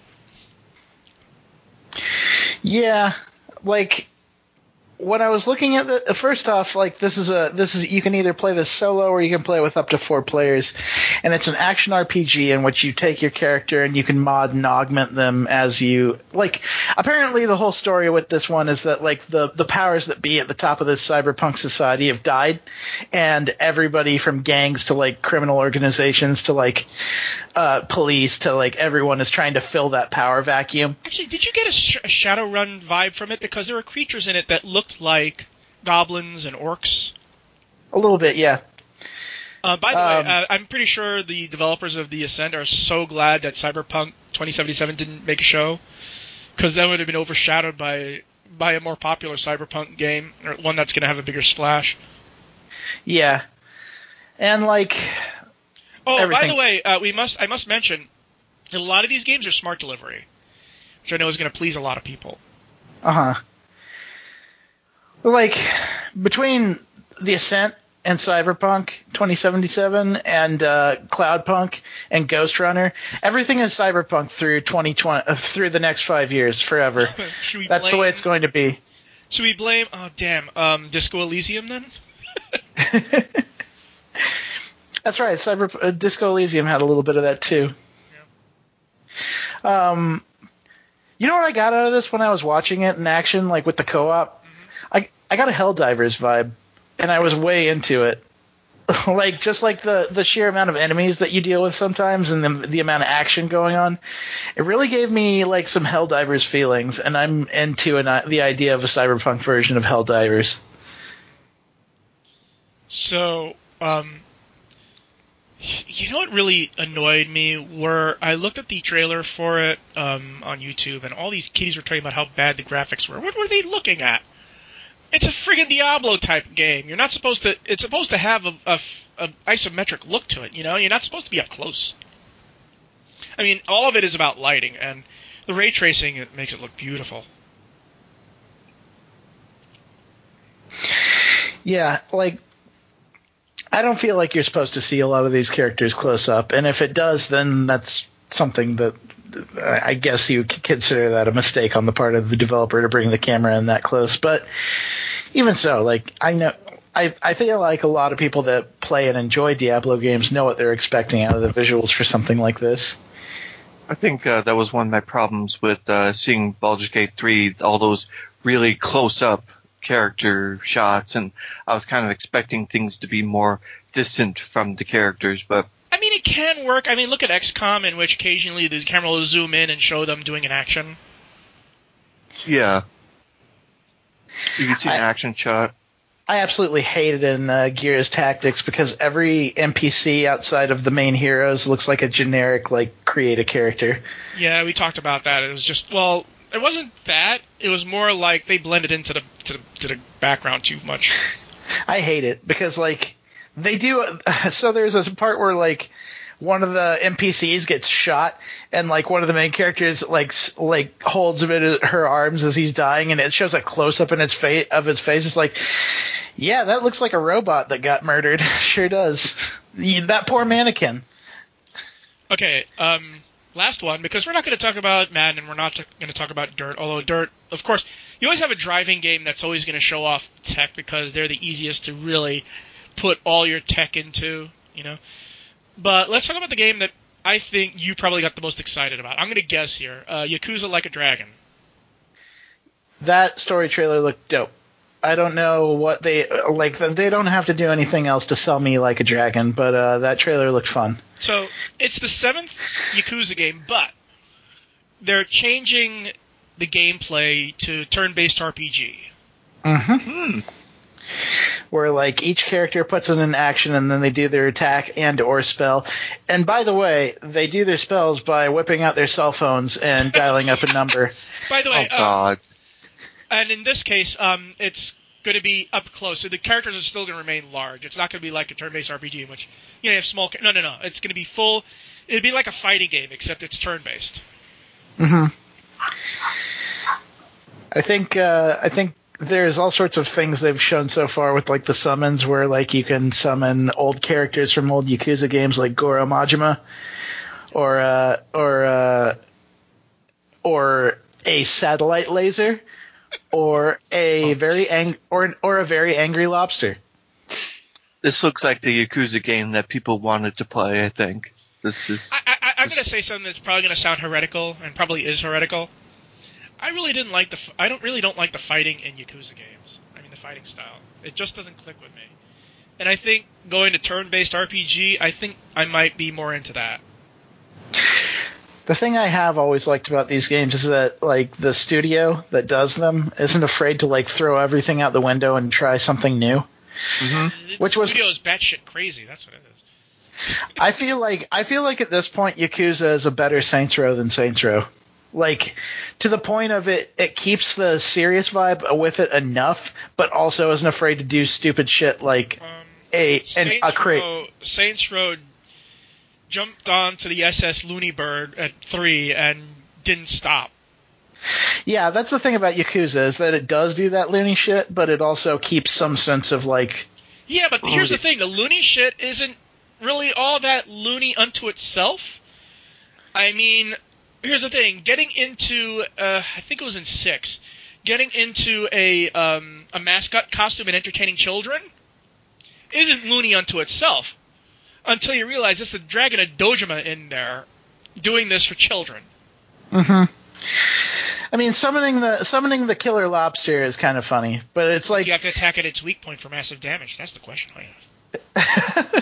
Speaker 2: Yeah, like when I was looking at it, first off, like this is a this is you can either play this solo or you can play with up to four players, and it's an action R P G in which you take your character and you can mod and augment them as you like. Apparently, the whole story with this one is that like the the powers that be at the top of this cyberpunk society have died, and everybody from gangs to like criminal organizations to like uh, police to like everyone is trying to fill that power vacuum.
Speaker 1: Actually, did you get a, sh- a Shadowrun vibe from it? Because there were creatures in it that looked like goblins and orcs.
Speaker 2: A little bit, yeah.
Speaker 1: Uh, by the
Speaker 2: Um,
Speaker 1: way, uh, I'm pretty sure the developers of The Ascent are so glad that Cyberpunk twenty seventy-seven didn't make a show, because that would have been overshadowed by by a more popular Cyberpunk game, or one that's going to have a bigger splash.
Speaker 2: Yeah, and like
Speaker 1: Oh,
Speaker 2: everything.
Speaker 1: by the way, uh, we must I must mention that a lot of these games are smart delivery, which I know is going to please a lot of people.
Speaker 2: Uh huh. Like between The Ascent and Cyberpunk twenty seventy-seven and uh, Cloudpunk and Ghost Runner, everything is Cyberpunk through twenty twenty uh, through the next five years forever.
Speaker 1: Should we
Speaker 2: That's
Speaker 1: blame,
Speaker 2: the way it's going to be.
Speaker 1: Should we blame? Oh damn, um, Disco Elysium then?
Speaker 2: That's right. Cyber uh, Disco Elysium had a little bit of that too. Yeah. Um, you know what I got out of this when I was watching it in action, like with the co-op? Mm-hmm. I I got a Helldivers vibe, and I was way into it. Like just like the, the sheer amount of enemies that you deal with sometimes, and the the amount of action going on, it really gave me like some Helldivers feelings, and I'm into an, the idea of a cyberpunk version of Helldivers.
Speaker 1: So, um, you know what really annoyed me were I looked at the trailer for it um, on YouTube, and all these kiddies were talking about how bad the graphics were. What were they looking at? It's a friggin' Diablo type game. You're not supposed to. It's supposed to have a, a, a isometric look to it. You know, you're not supposed to be up close. I mean, all of it is about lighting, and the ray tracing it makes it look beautiful.
Speaker 2: Yeah, like I don't feel like you're supposed to see a lot of these characters close up, and if it does, then that's something that I guess you could consider that a mistake on the part of the developer to bring the camera in that close. But even so, like I know, I I feel like a lot of people that play and enjoy Diablo games know what they're expecting out of the visuals for something like this.
Speaker 3: I think uh, that was one of my problems with uh, seeing Baldur's Gate three, all those really close-up character shots, and I was kind of expecting things to be more distant from the characters, but
Speaker 1: I mean, it can work. I mean, look at X COM, in which occasionally the camera will zoom in and show them doing an action.
Speaker 3: yeah. You can see an
Speaker 2: I,
Speaker 3: action shot.
Speaker 2: I absolutely hate it in uh, Gears Tactics because every N P C outside of the main heroes looks like a generic, like, create a character.
Speaker 1: Yeah, we talked about that. It was just, well, it wasn't that. It was more like they blended into the to the, to the background too much.
Speaker 2: I hate it because, like, they do. So there's a part where, like, one of the N P Cs gets shot, and, like, one of the main characters, like, like holds him in her arms as he's dying, and it shows a close up in its face of his face. It's like, yeah, that looks like a robot that got murdered. Sure does. That poor mannequin.
Speaker 1: Okay, um, last one, because we're not going to talk about Madden, and we're not t- going to talk about Dirt, although Dirt, of course, you always have a driving game that's always going to show off tech because they're the easiest to really put all your tech into, you know. But let's talk about the game that I think you probably got the most excited about. I'm going to guess here. Uh, Yakuza Like a Dragon.
Speaker 2: That story trailer looked dope. I don't know what they like. They don't have to do anything else to sell me Like a Dragon, but uh, that trailer looked fun.
Speaker 1: So it's the seventh Yakuza game, but they're changing the gameplay to turn-based R P G.
Speaker 2: Mm-hmm. Hmm. Where, like, each character puts in an action and then they do their attack and or spell. And by the way, they do their spells by whipping out their cell phones and dialing up a number.
Speaker 1: By the way,
Speaker 3: oh God.
Speaker 1: Um, and in this case, um, it's going to be up close. So the characters are still going to remain large. It's not going to be like a turn-based R P G in which you know, you have small. No, no, no. It's going to be full. It'd be like a fighting game, except it's turn-based.
Speaker 2: Mm-hmm. I think. Uh, I think there's all sorts of things they've shown so far with like the summons, where like you can summon old characters from old Yakuza games, like Goro Majima, or uh, or uh, or a satellite laser. Or a very ang- or or a very angry lobster.
Speaker 3: This looks like the Yakuza game that people wanted to play. I think this is.
Speaker 1: I, I, I'm
Speaker 3: this...
Speaker 1: going to say something that's probably going to sound heretical, and probably is heretical. I really didn't like the. I don't really don't like the fighting in Yakuza games. I mean, the fighting style. It just doesn't click with me. And I think going to turn-based R P G, I think I might be more into that.
Speaker 2: The thing I have always liked about these games is that, like, the studio that does them isn't afraid to, like, throw everything out the window and try something new.
Speaker 3: Mm-hmm.
Speaker 1: The
Speaker 2: Which was
Speaker 1: studio's batshit crazy. That's what it is.
Speaker 2: I feel like I feel like at this point Yakuza is a better Saints Row than Saints Row. Like, to the point of it, it keeps the serious vibe with it enough, but also isn't afraid to do stupid shit like
Speaker 1: Um,
Speaker 2: a an,
Speaker 1: Saints
Speaker 2: a crate.
Speaker 1: Row, Saints Row jumped onto the S S Looney Bird at three and didn't stop.
Speaker 2: Yeah, that's the thing about Yakuza is that it does do that loony shit, but it also keeps some sense of like.
Speaker 1: Yeah, but here's the thing: the loony shit isn't really all that loony unto itself. I mean, here's the thing: getting into, uh, I think it was in six, getting into a um, a mascot costume and entertaining children isn't loony unto itself. Until you realize it's the Dragon of Dojima in there doing this for children.
Speaker 2: Mm-hmm. I mean, summoning the summoning the killer lobster is kind of funny, but it's like
Speaker 1: you have to attack at its weak point for massive damage. That's the question I have.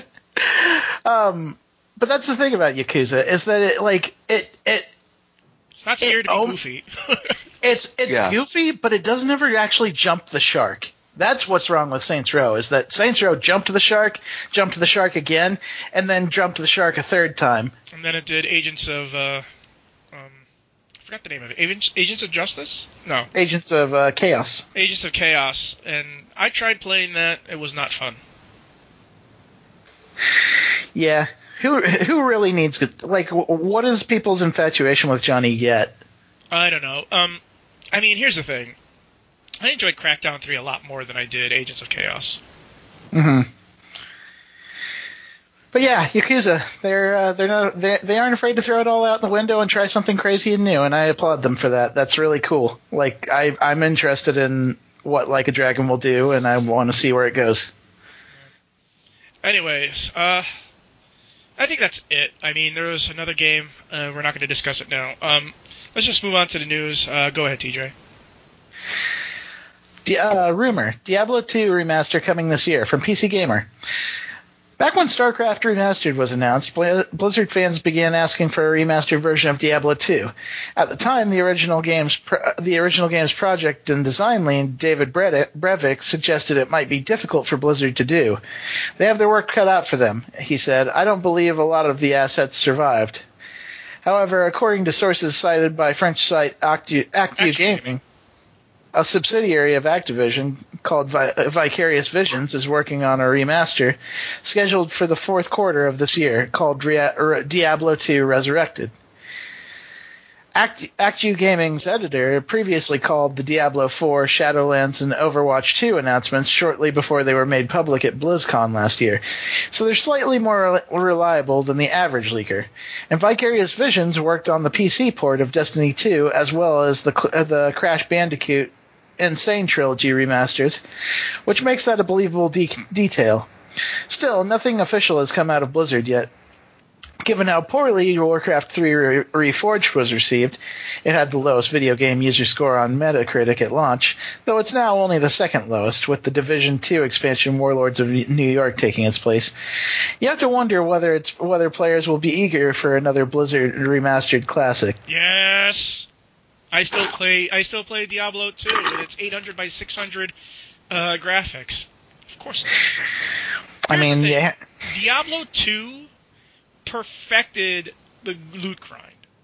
Speaker 2: um, but that's the thing about Yakuza is that it like it it.
Speaker 1: It's not scared
Speaker 2: it,
Speaker 1: to be
Speaker 2: oh,
Speaker 1: goofy.
Speaker 2: it's it's
Speaker 3: yeah.
Speaker 2: goofy, but it doesn't ever actually jump the shark. That's what's wrong with Saints Row, is that Saints Row jumped the shark, jumped the shark again, and then jumped the shark a third time.
Speaker 1: And then it did Agents of, uh, um, I forgot the name of it. Agents, Agents of Justice? No.
Speaker 2: Agents of uh, Chaos.
Speaker 1: Agents of Chaos. And I tried playing that. It was not fun.
Speaker 2: Yeah. Who who really needs – like, what is people's infatuation with Johnny Gat?
Speaker 1: I don't know. Um, I mean, here's the thing. I enjoyed Crackdown three a lot more than I did Agents of Chaos.
Speaker 2: Mm-hmm. But yeah, Yakuza, they're uh, they're not they they aren't afraid to throw it all out the window and try something crazy and new, and I applaud them for that. That's really cool. Like I I'm interested in what Like a Dragon will do, and I want to see where it goes.
Speaker 1: Anyways, uh, I think that's it. I mean, there was another game. Uh, we're not going to discuss it now. Um, let's just move on to the news. Uh, go ahead, T J.
Speaker 2: Di- uh, rumor, Diablo two remaster coming this year from P C Gamer. Back when StarCraft Remastered was announced, Blizzard fans began asking for a remastered version of Diablo two. At the time, the original game's the original game's project and design lead, David Brevik, suggested it might be difficult for Blizzard to do. They have their work cut out for them, he said. I don't believe a lot of the assets survived. However, according to sources cited by French site Actu, Actu Gaming, a subsidiary of Activision called Vi- Vicarious Visions is working on a remaster scheduled for the fourth quarter of this year called Rea- Diablo two Resurrected. Act- Actu Gaming's editor previously called the Diablo four, Shadowlands, and Overwatch two announcements shortly before they were made public at BlizzCon last year, so they're slightly more reliable than the average leaker. And Vicarious Visions worked on the P C port of Destiny two as well as the, the Crash Bandicoot Insane Trilogy remasters, which makes that a believable de- detail. Still, nothing official has come out of Blizzard yet. Given how poorly Warcraft three Re- Reforged was received, it had the lowest video game user score on Metacritic at launch, though it's now only the second lowest, with the Division two expansion Warlords of New York taking its place. You have to wonder whether it's whether players will be eager for another Blizzard remastered classic.
Speaker 1: Yes! I still play I still play Diablo two with its eight hundred by six hundred uh, graphics. Of course I do.
Speaker 2: I mean, yeah.
Speaker 1: Diablo two perfected the loot grind.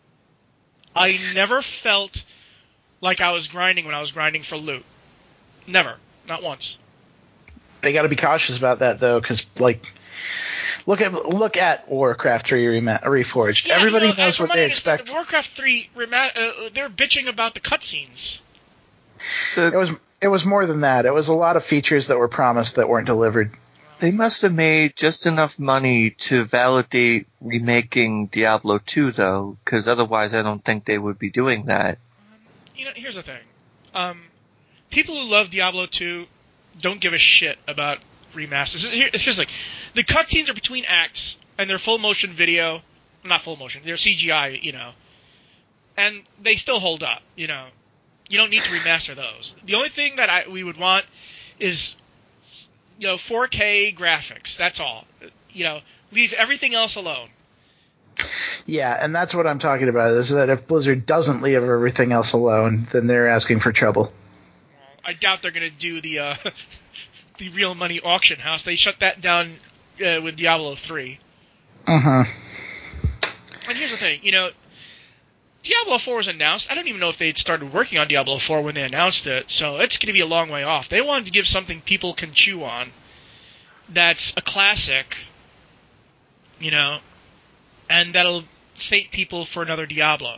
Speaker 1: I never felt like I was grinding when I was grinding for loot. Never. Not once.
Speaker 2: They got to be cautious about that, though, because, like, look at look at Warcraft three Rema- Reforged.
Speaker 1: Yeah,
Speaker 2: Everybody
Speaker 1: you know,
Speaker 2: knows what they expect.
Speaker 1: The Warcraft three, rema- uh, they're bitching about the cutscenes.
Speaker 2: It was it was more than that. It was a lot of features that were promised that weren't delivered.
Speaker 3: They must have made just enough money to validate remaking Diablo two, though, because otherwise I don't think they would be doing that.
Speaker 1: Um, you know, here's the thing. Um, people who love Diablo two don't give a shit about remasters. Here, here's like, the cutscenes are between acts, and they're full motion video. Not full motion, they're C G I, you know. And they still hold up, you know. You don't need to remaster those. The only thing that I we would want is, you know, four K graphics. That's all. You know, leave everything else alone.
Speaker 2: Yeah, and that's what I'm talking about, is that if Blizzard doesn't leave everything else alone, then they're asking for trouble.
Speaker 1: Well, I doubt they're going to do the uh, the real money auction house. They shut that down uh, with Diablo three.
Speaker 2: Uh-huh.
Speaker 1: And here's the thing, you know, Diablo four was announced. I don't even know if they'd started working on Diablo four when they announced it, so it's going to be a long way off. They wanted to give something people can chew on that's a classic, you know, and that'll sate people for another Diablo.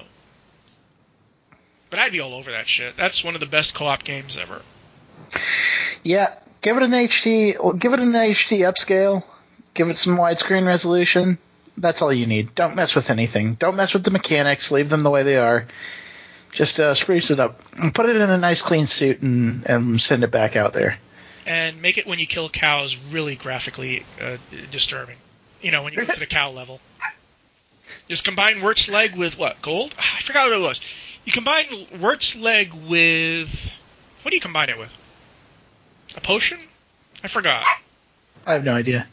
Speaker 1: But I'd be all over that shit. That's one of the best co-op games ever.
Speaker 2: Yeah, give it an H D, give it an H D upscale, give it some widescreen resolution. That's all you need. Don't mess with anything. Don't mess with the mechanics. Leave them the way they are. Just uh, spruce it up. And put it in a nice clean suit and, and send it back out there.
Speaker 1: And make it when you kill cows really graphically uh, disturbing. You know, when you get to the cow level. Just combine Wirt's leg with what? Gold? I forgot what it was. You combine Wirt's leg with... What do you combine it with? A potion? I forgot.
Speaker 2: I have no idea.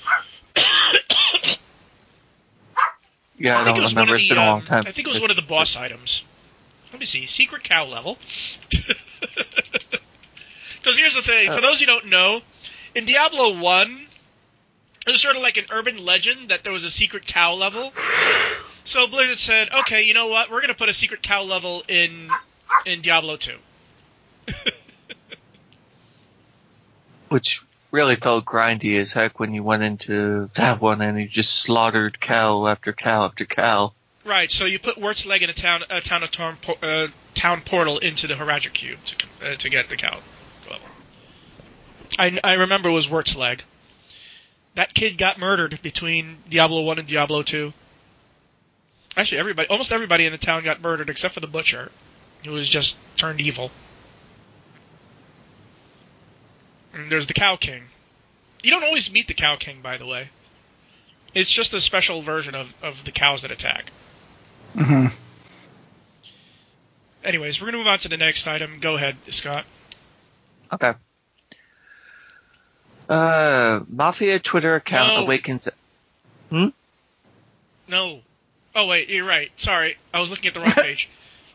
Speaker 3: Yeah, I, I don't remember. It's
Speaker 1: the,
Speaker 3: been a long
Speaker 1: um,
Speaker 3: time.
Speaker 1: I think it was one of the boss items. Let me see. Secret cow level. Because here's the thing. For those who don't know, in Diablo one, it was sort of like an urban legend that there was a secret cow level. So Blizzard said, okay, you know what? We're going to put a secret cow level in in Diablo two.
Speaker 3: Which really felt grindy as heck when you went into that one and you just slaughtered cow after cow after cow.
Speaker 1: Right, so you put Wirt's leg in a town a town of town, uh, town portal into the Horadric Cube to uh, to get the cow level. I, I remember it was Wirt's leg. That kid got murdered between Diablo one and Diablo two. Actually, everybody, almost everybody in the town got murdered except for the butcher, who was just turned evil. And there's the Cow King. You don't always meet the Cow King, by the way. It's just a special version of, of the cows that attack.
Speaker 2: Mm-hmm.
Speaker 1: Anyways, we're going to move on to the next item. Go ahead, Scott.
Speaker 3: Okay. Uh, Mafia Twitter account
Speaker 1: No.
Speaker 3: awakens. Hmm?
Speaker 1: No. Oh, wait, you're right. Sorry. I was looking at the wrong page.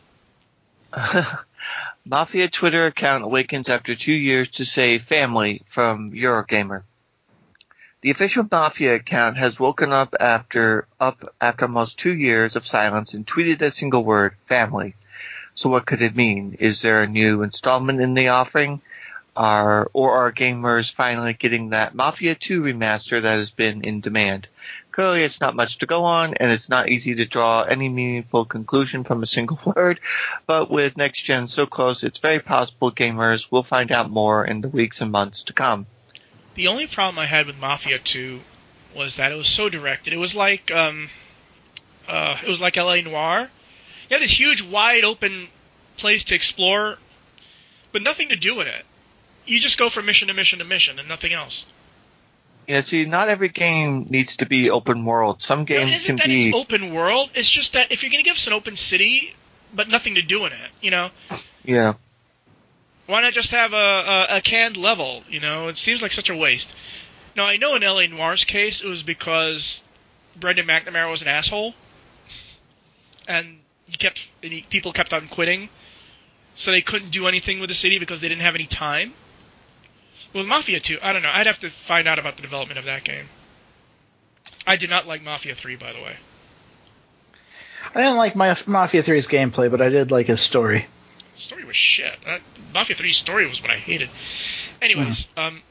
Speaker 3: Mafia Twitter account awakens after two years to say family from Eurogamer. The official Mafia account has woken up after up after almost two years of silence and tweeted a single word, family. So what could it mean? Is there a new installment in the offering? Are, or are gamers finally getting that Mafia two remaster that has been in demand? Clearly it's not much to go on, and it's not easy to draw any meaningful conclusion from a single word, but with next gen so close, it's very possible gamers will find out more in the weeks and months to come.
Speaker 1: The only problem I had with Mafia two was that it was so directed. It was like um, uh, it was like L A Noire. You have this huge, wide open place to explore, but nothing to do in it. You just go from mission to mission to mission and nothing else.
Speaker 3: Yeah, see, not every game needs to be open world. Some games
Speaker 1: no, isn't
Speaker 3: can
Speaker 1: that
Speaker 3: be.
Speaker 1: It's open world. It's just that if you're going to give us an open city, but nothing to do in it, you know.
Speaker 3: Yeah.
Speaker 1: Why not just have a, a, a canned level? You know, it seems like such a waste. Now, I know in L A Noire's case, it was because Brendan McNamara was an asshole, and he kept and he, people kept on quitting, so they couldn't do anything with the city because they didn't have any time. With Mafia two, I don't know. I'd have to find out about the development of that game. I did not like Mafia three, by the way.
Speaker 2: I didn't like my Mafia three's gameplay, but I did like his story.
Speaker 1: The story was shit. That, Mafia three's story was what I hated. Anyways, mm. um,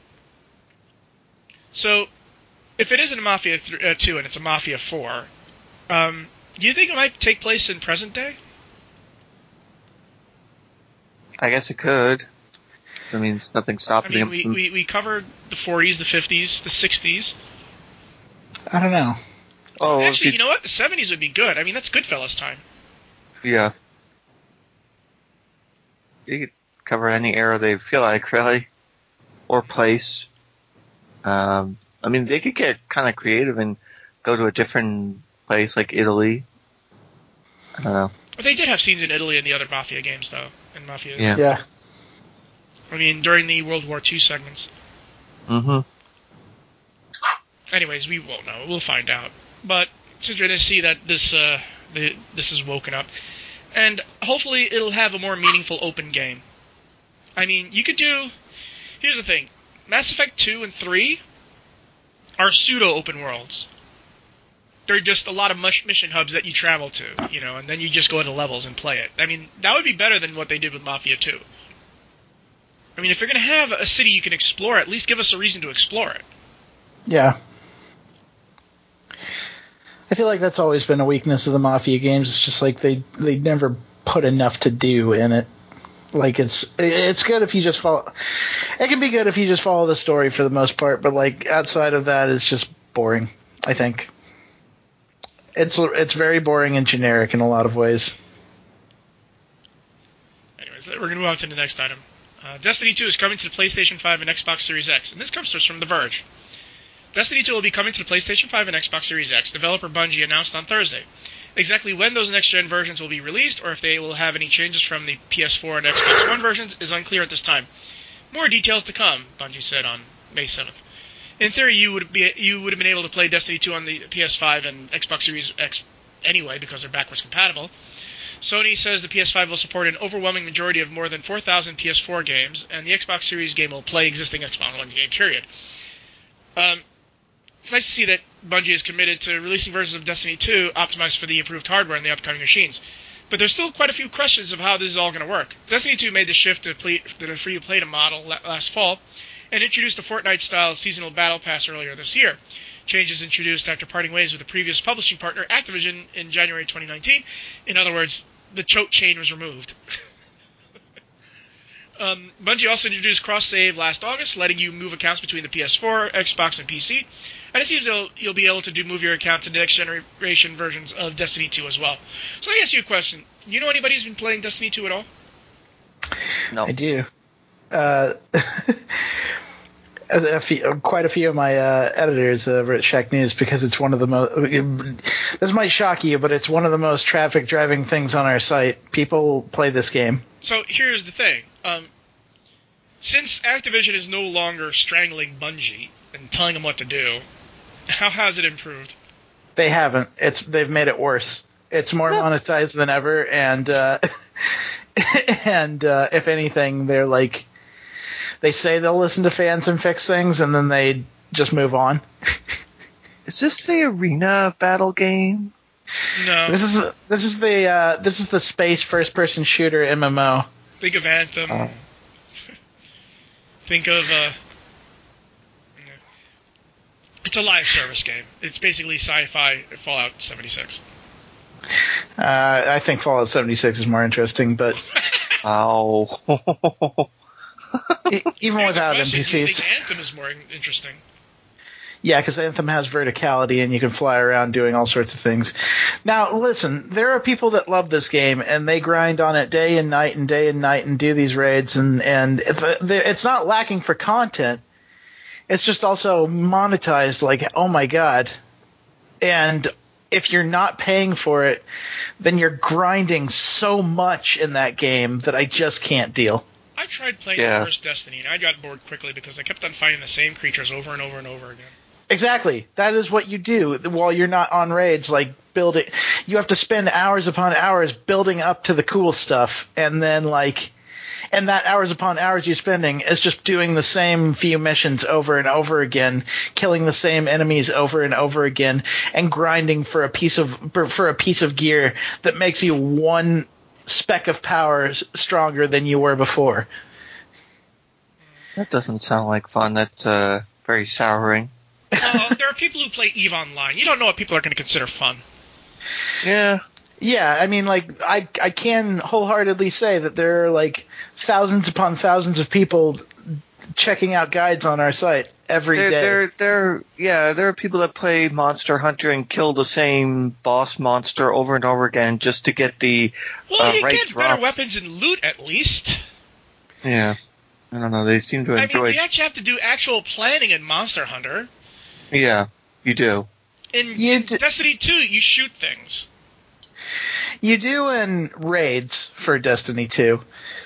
Speaker 1: so if it isn't a Mafia th- uh, two and it's a Mafia four, um, do you think it might take place in present day?
Speaker 3: I guess it could. I mean, nothing stopping
Speaker 1: I mean,
Speaker 3: him
Speaker 1: we,
Speaker 3: from...
Speaker 1: we, we covered the forties, the fifties, the sixties.
Speaker 2: I don't know.
Speaker 1: Oh, Actually, you... you know what? The seventies would be good. I mean, that's Goodfellas time.
Speaker 3: Yeah. You could cover any era they feel like, really. Or place. Um, I mean, they could get kind of creative and go to a different place like Italy. I don't know.
Speaker 1: But they did have scenes in Italy in the other Mafia games, though. In Mafia.
Speaker 3: Yeah.
Speaker 2: Yeah.
Speaker 1: I mean, during the World War Two segments.
Speaker 3: Mm-hmm.
Speaker 1: Anyways, we won't know. We'll find out. But it's interesting to see that this uh, the, this is woken up. And hopefully it'll have a more meaningful open game. I mean, you could do... Here's the thing. Mass Effect two and three are pseudo-open worlds. They're just a lot of mission hubs that you travel to, you know, and then you just go into levels and play it. I mean, that would be better than what they did with Mafia two. I mean, if you're going to have a city you can explore, at least give us a reason to explore it.
Speaker 2: Yeah. I feel like that's always been a weakness of the Mafia games. It's just like they they never put enough to do in it. Like it's it's good if you just follow. It can be good if you just follow the story for the most part, but like outside of that, it's just boring. I think it's it's very boring and generic in a lot of ways.
Speaker 1: Anyways, we're gonna move on to the next item. Uh, Destiny two is coming to the PlayStation five and Xbox Series X, and this comes to us from The Verge. Destiny two will be coming to the PlayStation five and Xbox Series X, developer Bungie announced on Thursday. Exactly when those next-gen versions will be released, or if they will have any changes from the P S four and Xbox One versions, is unclear at this time. More details to come, Bungie said on May seventh. In theory, you would be you would have been able to play Destiny two on the P S five and Xbox Series X anyway, because they're backwards compatible. Sony says the P S five will support an overwhelming majority of more than four thousand P S four games, and the Xbox Series game will play existing Xbox One game, period. Um, it's nice to see that Bungie is committed to releasing versions of Destiny two optimized for the improved hardware in the upcoming machines. But there's still quite a few questions of how this is all going to work. Destiny two made the shift to, play, to the free-to-play model last fall, and introduced a Fortnite-style seasonal battle pass earlier this year. Changes introduced after parting ways with the previous publishing partner, Activision, in January twenty nineteen. In other words, the choke chain was removed. um, Bungie also introduced cross-save last August, letting you move accounts between the P S four, Xbox, and P C. And it seems you'll, you'll be able to do move your account to the next-generation versions of Destiny two as well. So let me ask you a question. You know anybody who's been playing Destiny two at all?
Speaker 3: No.
Speaker 2: I do. Uh, a few, quite a few of my uh, editors over at Shack News, because it's one of the most... This might shock you, but it's one of the most traffic-driving things on our site. People play this game.
Speaker 1: So here's the thing. Um, since Activision is no longer strangling Bungie and telling them what to do, how has it improved?
Speaker 2: They haven't. It's they've made it worse. It's more monetized than ever, and uh, and uh, if anything, they're like they say they'll listen to fans and fix things, and then they just move on.
Speaker 3: Is this the arena battle game?
Speaker 1: No.
Speaker 2: This is this is the uh, this is the space first person shooter M M O.
Speaker 1: Think of Anthem.
Speaker 3: Oh.
Speaker 1: Think of uh, it's a live service game. It's basically sci-fi Fallout seventy-six.
Speaker 2: Uh, I think Fallout seventy-six is more interesting, but
Speaker 3: Oh.
Speaker 2: e- even
Speaker 1: Here's
Speaker 2: without
Speaker 1: the
Speaker 2: N
Speaker 1: question,
Speaker 2: P
Speaker 1: do you
Speaker 2: Cs.
Speaker 1: think Anthem is more interesting?
Speaker 2: Yeah, because Anthem has verticality and you can fly around doing all sorts of things. Now, listen, there are people that love this game and they grind on it day and night and day and night and do these raids, and and if, it's not lacking for content. It's just also monetized like, oh my god. And if you're not paying for it, then you're grinding so much in that game that I just can't deal.
Speaker 1: I tried playing
Speaker 3: Yeah.
Speaker 1: the first Destiny and I got bored quickly because I kept on fighting the same creatures over and over and over again.
Speaker 2: Exactly. That is what you do while you're not on raids, like building. You have to spend hours upon hours building up to the cool stuff, and then like, and that hours upon hours you're spending is just doing the same few missions over and over again, killing the same enemies over and over again, and grinding for a piece of for a piece of gear that makes you one speck of power s- stronger than you were before.
Speaker 3: That doesn't sound like fun. That's uh, very souring.
Speaker 1: Well, there are people who play EVE Online. You don't know what people are going to consider fun.
Speaker 3: Yeah.
Speaker 2: Yeah, I mean, like, I I can wholeheartedly say that there are, like, thousands upon thousands of people checking out guides on our site every
Speaker 3: There,
Speaker 2: day.
Speaker 3: there, there, yeah, there are people that play Monster Hunter and kill the same boss monster over and over again just to get the
Speaker 1: Well,
Speaker 3: uh,
Speaker 1: you
Speaker 3: right
Speaker 1: get
Speaker 3: drops.
Speaker 1: better weapons and loot at least.
Speaker 3: Yeah. I don't know. They seem to
Speaker 1: I
Speaker 3: enjoy.
Speaker 1: mean, you actually have to do actual planning in Monster Hunter.
Speaker 3: Yeah, you do.
Speaker 1: In
Speaker 2: You d-
Speaker 1: Destiny two, you shoot things.
Speaker 2: You do in raids for Destiny two.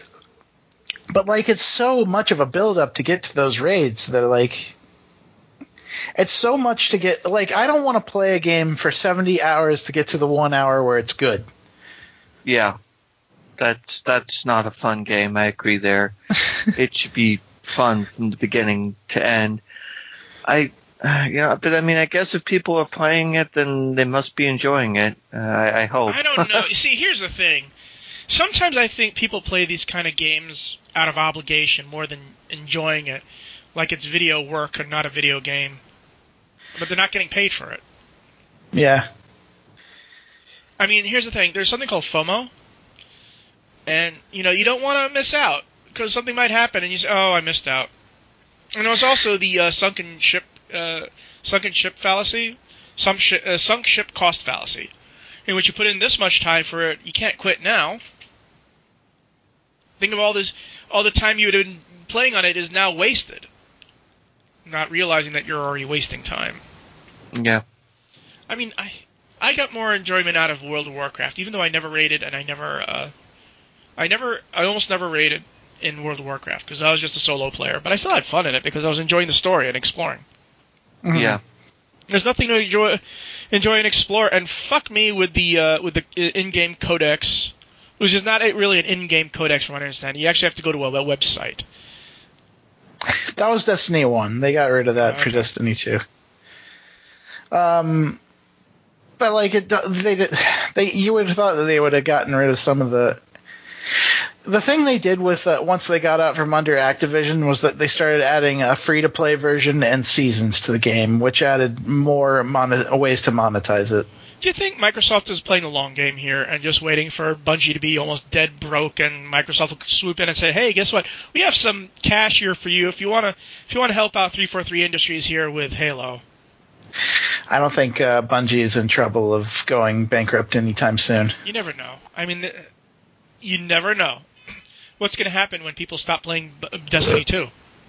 Speaker 2: But, like, it's so much of a build-up to get to those raids that, like, it's so much to get. Like, I don't want to play a game for seventy hours to get to the one hour where it's good.
Speaker 3: Yeah. That's that's not a fun game. I agree there. It should be fun from the beginning to end. I, uh, yeah, but I mean, I guess if people are playing it, then they must be enjoying it. Uh, I, I hope.
Speaker 1: I don't know. You see, here's the thing. Sometimes I think people play these kind of games out of obligation more than enjoying it, like it's video work or not a video game. But they're not getting paid for it.
Speaker 2: Yeah.
Speaker 1: I mean, here's the thing. There's something called FOMO. And, you know, you don't want to miss out because something might happen and you say, oh, I missed out. And there's also the uh, sunken ship uh, sunken ship fallacy, sunk, shi- uh, sunk ship cost fallacy, in which you put in this much time for it, you can't quit now. Think of all this, all the time you would have been playing on it is now wasted, not realizing that you're already wasting time.
Speaker 3: Yeah.
Speaker 1: I mean, I I got more enjoyment out of World of Warcraft, even though I never raided and I never, uh, I never, I almost never raided in World of Warcraft because I was just a solo player, but I still had fun in it because I was enjoying the story and exploring.
Speaker 2: Mhm.
Speaker 3: Yeah.
Speaker 1: There's nothing to enjoy, enjoy and explore, and fuck me with the uh, with the in-game codex, which is not a, really an in-game codex from what I understand. You actually have to go to a, a website.
Speaker 2: That was Destiny one. They got rid of that
Speaker 1: Okay.
Speaker 2: for Destiny two. Um, but like it, they did, they you would have thought that they would have gotten rid of some of the. The thing they did with uh, once they got out from under Activision was that they started adding a free-to-play version and seasons to the game, which added more mon- ways to monetize it.
Speaker 1: Do you think Microsoft is playing the long game here and just waiting for Bungie to be almost dead broke, and Microsoft will swoop in and say, "Hey, guess what? We have some cash here for you if you want to if you want to help out three forty-three Industries here with Halo."
Speaker 2: I don't think uh, Bungie is in trouble of going bankrupt anytime soon.
Speaker 1: You never know. I mean, th- you never know. What's going to happen when people stop playing B- Destiny two?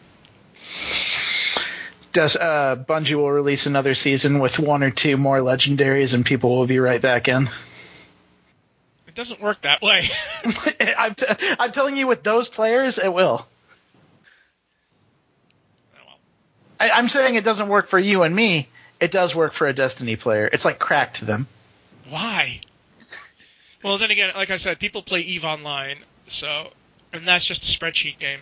Speaker 2: Does uh, Bungie will release another season with one or two more legendaries, and people will be right back in.
Speaker 1: It doesn't work that way.
Speaker 2: I'm, t- I'm telling you, with those players, it will. I, I'm saying it doesn't work for you and me. It does work for a Destiny player. It's like crack to them.
Speaker 1: Why? Well, then again, like I said, people play EVE Online, so, and that's just a spreadsheet game.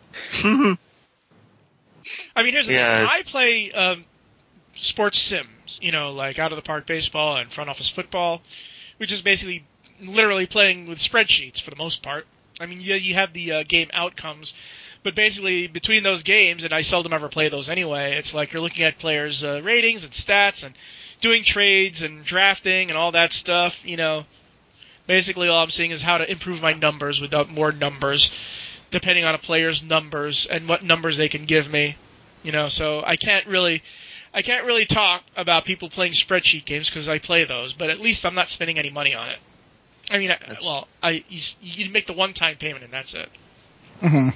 Speaker 1: I mean, here's the
Speaker 3: Yeah.
Speaker 1: thing. I play um, sports sims, you know, like Out of the Park Baseball and Front Office Football, which is basically literally playing with spreadsheets for the most part. I mean, yeah, you have the uh, game outcomes, but basically between those games, and I seldom ever play those anyway, it's like you're looking at players' uh, ratings and stats and doing trades and drafting and all that stuff, you know. Basically, all I'm seeing is how to improve my numbers without more numbers, depending on a player's numbers and what numbers they can give me, you know. So I can't really, I can't really talk about people playing spreadsheet games because I play those, but at least I'm not spending any money on it. I mean, I, well, I you, you make the one-time payment and that's it.
Speaker 2: Mm-hmm.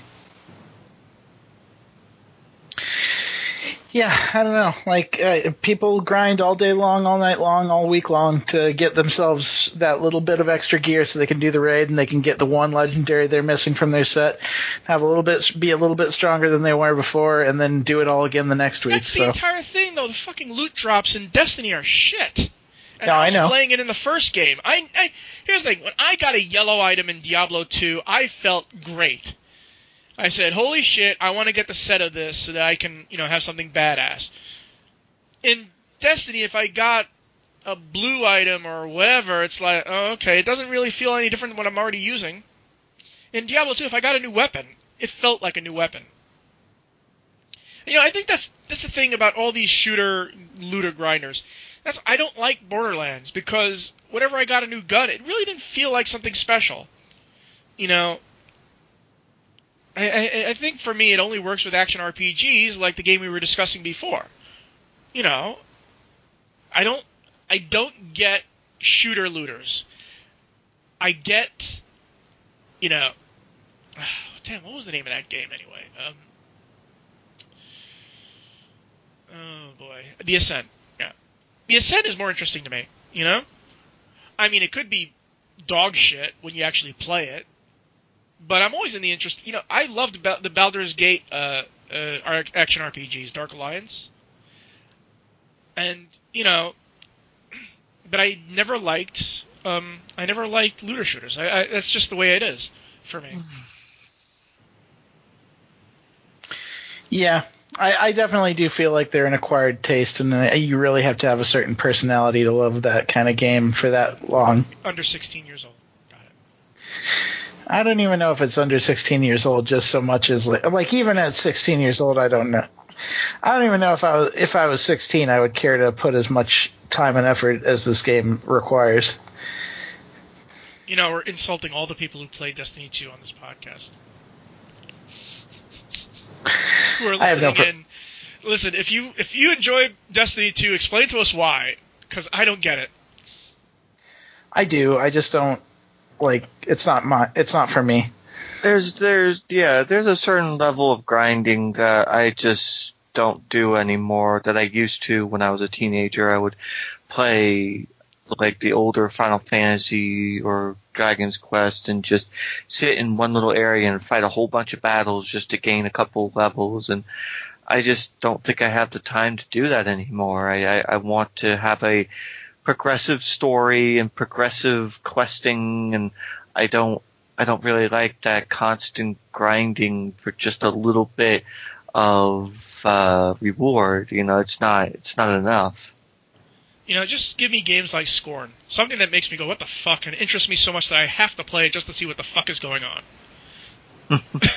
Speaker 2: Yeah, I don't know. Like, uh, people grind all day long, all night long, all week long to get themselves that little bit of extra gear so they can do the raid and they can get the one legendary they're missing from their set, have a little bit, be a little bit stronger than they were before, and then do it all again the next week.
Speaker 1: That's
Speaker 2: so.
Speaker 1: the entire thing, though. The fucking loot drops in Destiny are shit. And
Speaker 2: No,
Speaker 1: I
Speaker 2: I
Speaker 1: was
Speaker 2: know.
Speaker 1: playing it in the first game. I, I here's the thing: when I got a yellow item in Diablo two, I felt great. I said, "Holy shit! I want to get the set of this so that I can, you know, have something badass." In Destiny, if I got a blue item or whatever, it's like, oh, okay, it doesn't really feel any different than what I'm already using. In Diablo two, if I got a new weapon, it felt like a new weapon. You know, I think that's that's the thing about all these shooter looter grinders. That's I don't like Borderlands because whenever I got a new gun, it really didn't feel like something special. You know, I, I, I think for me it only works with action R P Gs like the game we were discussing before. You know, I don't I don't get shooter looters. I get, you know, damn, what was the name of that game anyway? Um, oh boy, The Ascent. Yeah, The Ascent is more interesting to me. You know, I mean, it could be dog shit when you actually play it, but I'm always in the interest. You know, I loved the Baldur's Gate uh, uh, action R P Gs, Dark Alliance, and you know, but I never liked. Um, I never liked looter shooters. I, I, that's just the way it is for me.
Speaker 2: Yeah, I, I definitely do feel like they're an acquired taste, and uh, you really have to have a certain personality to love that kind of game for that long.
Speaker 1: Under sixteen years old. Got it.
Speaker 2: I don't even know if it's under sixteen years old, just so much as like, like even at sixteen years old, I don't know. I don't even know if I was if I was sixteen, I would care to put as much time and effort as this game requires.
Speaker 1: You know, we're insulting all the people who play Destiny two on this podcast. Who are
Speaker 2: I have no
Speaker 1: listening
Speaker 2: pro-
Speaker 1: in. Listen, if you if you enjoy Destiny two, explain to us why, because I don't get it.
Speaker 2: I do. I just don't like. It's not my. It's not for me.
Speaker 3: There's, there's, yeah, there's a certain level of grinding that I just don't do anymore that I used to when I was a teenager. I would play like the older Final Fantasy or Dragon's Quest and just sit in one little area and fight a whole bunch of battles just to gain a couple levels. And I just don't think I have the time to do that anymore. I, I, I want to have a progressive story and progressive questing, and I don't I don't really like that constant grinding for just a little bit of uh, reward. You know, it's not it's not enough.
Speaker 1: You know, just give me games like Scorn, something that makes me go, "What the fuck?" and interests me so much that I have to play it just to see what the fuck is going on.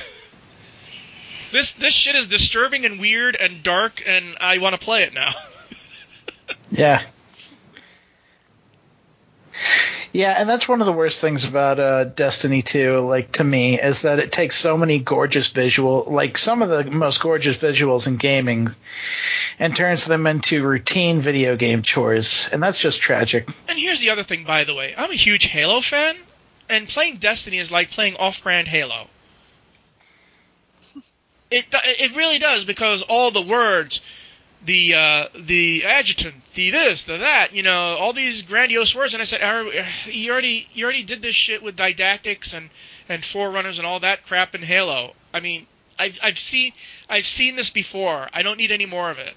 Speaker 1: this this shit is disturbing and weird and dark, and I want to play it now.
Speaker 2: Yeah. Yeah, and that's one of the worst things about uh, Destiny two, like, to me, is that it takes so many gorgeous visual, like, some of the most gorgeous visuals in gaming, and turns them into routine video game chores, and that's just tragic.
Speaker 1: And here's the other thing, by the way. I'm a huge Halo fan, and playing Destiny is like playing off-brand Halo. It it really does, because all the words, the uh, the adjutant, the this, the that, you know, all these grandiose words. And I said, you already you already did this shit with didactics and, and forerunners and all that crap in Halo. I mean, I've I've seen I've seen this before. I don't need any more of it.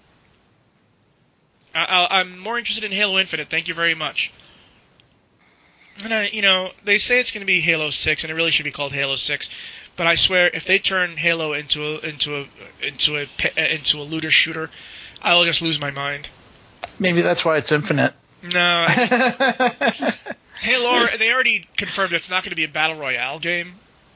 Speaker 1: I, I, I'm more interested in Halo Infinite. Thank you very much. And I, you know, they say it's going to be Halo six, and it really should be called Halo six. But I swear, if they turn Halo into a into a into a into a looter shooter, I will just lose my mind.
Speaker 2: Maybe that's why it's Infinite.
Speaker 1: No, I mean, Halo. They already confirmed it's not going to be a battle royale game.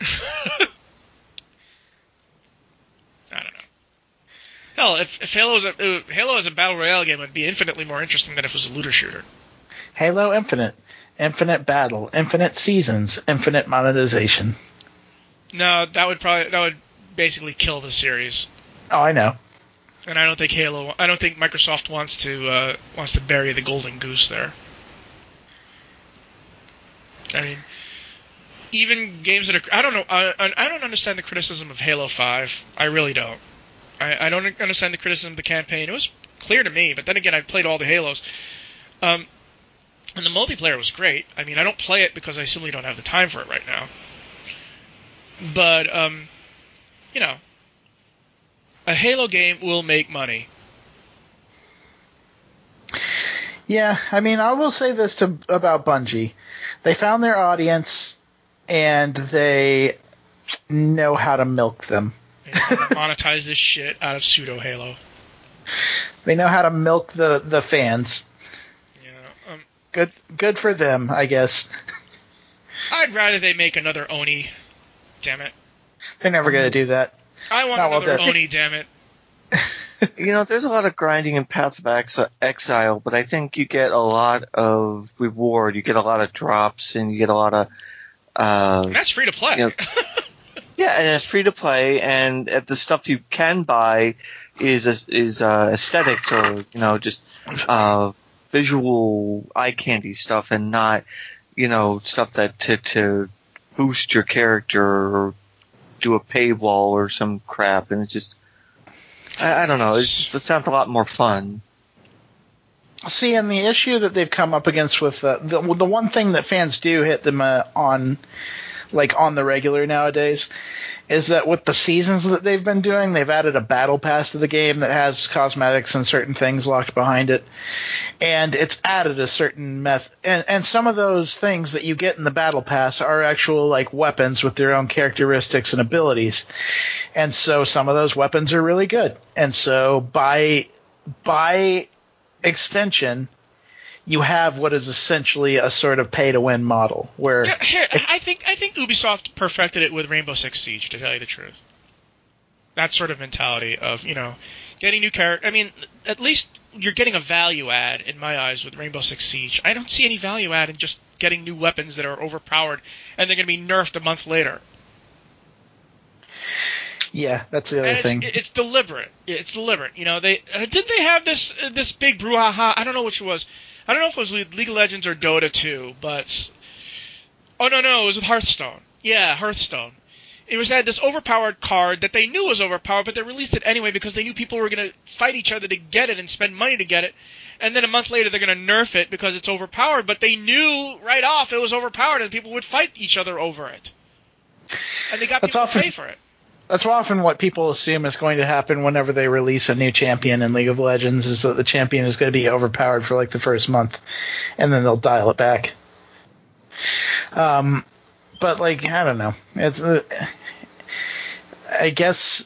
Speaker 1: I don't know. Hell, if, if Halo is a uh, Halo is a battle royale game, it would be infinitely more interesting than if it was a looter shooter.
Speaker 2: Halo Infinite, infinite battle, infinite seasons, infinite monetization.
Speaker 1: No, that would probably that would basically kill the series.
Speaker 2: Oh, I know.
Speaker 1: And I don't think Halo. I don't think Microsoft wants to uh, wants to bury the golden goose there. I mean, even games that are I don't know. I, I don't understand the criticism of Halo five. I really don't. I, I don't understand the criticism of the campaign. It was clear to me, but then again, I've played all the Halos. Um, and the multiplayer was great. I mean, I don't play it because I simply don't have the time for it right now. But, um, you know, a Halo game will make money.
Speaker 2: Yeah, I mean, I will say this to about Bungie. They found their audience, and they know how to milk them.
Speaker 1: They know how to monetize this shit out of pseudo Halo.
Speaker 2: They know how to milk the, the fans.
Speaker 1: Yeah, um,
Speaker 2: good good for them, I guess.
Speaker 1: I'd rather they make another Oni. Damn it.
Speaker 2: They're never going to do that.
Speaker 1: I want
Speaker 2: Not
Speaker 1: another
Speaker 2: well,
Speaker 1: Oni, damn it.
Speaker 3: You know, there's a lot of grinding in Path of Ex- Exile, but I think you get a lot of reward. You get a lot of drops, and you get a lot of... Uh,
Speaker 1: and that's free to play.
Speaker 3: You know, yeah, and it's free to play, and uh, the stuff you can buy is is uh, aesthetics or, you know, just uh, visual eye candy stuff, and not, you know, stuff that to, to boost your character or do a paywall or some crap, and it just... I, I don't know. It's just, it sounds a lot more fun.
Speaker 2: See, and the issue that they've come up against with uh, the the one thing that fans do hit them uh, on, like on the regular nowadays, is that with the seasons that they've been doing, they've added a battle pass to the game that has cosmetics and certain things locked behind it, and it's added a certain method. And, and some of those things that you get in the battle pass are actual like weapons with their own characteristics and abilities, and so some of those weapons are really good. And so by by extension, you have what is essentially a sort of pay-to-win model. Where
Speaker 1: yeah, here, I think I think Ubisoft perfected it with Rainbow Six Siege, to tell you the truth. That sort of mentality of, you know, getting new character. I mean, at least you're getting a value add in my eyes with Rainbow Six Siege. I don't see any value add in just getting new weapons that are overpowered and they're going to be nerfed a month later.
Speaker 2: Yeah, that's the other
Speaker 1: and it's,
Speaker 2: thing.
Speaker 1: It's deliberate. It's deliberate. You know, they uh, didn't they have this uh, this big brouhaha? I don't know which it was. I don't know if it was with League of Legends or Dota two, but oh no no, it was with Hearthstone. Yeah, Hearthstone. It was had this overpowered card that they knew was overpowered, but they released it anyway because they knew people were going to fight each other to get it and spend money to get it. And then a month later they're going to nerf it because it's overpowered, but they knew right off it was overpowered and people would fight each other over it. And they got
Speaker 2: That's
Speaker 1: people
Speaker 2: often-
Speaker 1: to pay for it.
Speaker 2: That's often what people assume is going to happen whenever they release a new champion in League of Legends, is that the champion is going to be overpowered for like the first month, and then they'll dial it back. Um, but like I don't know, it's uh, I guess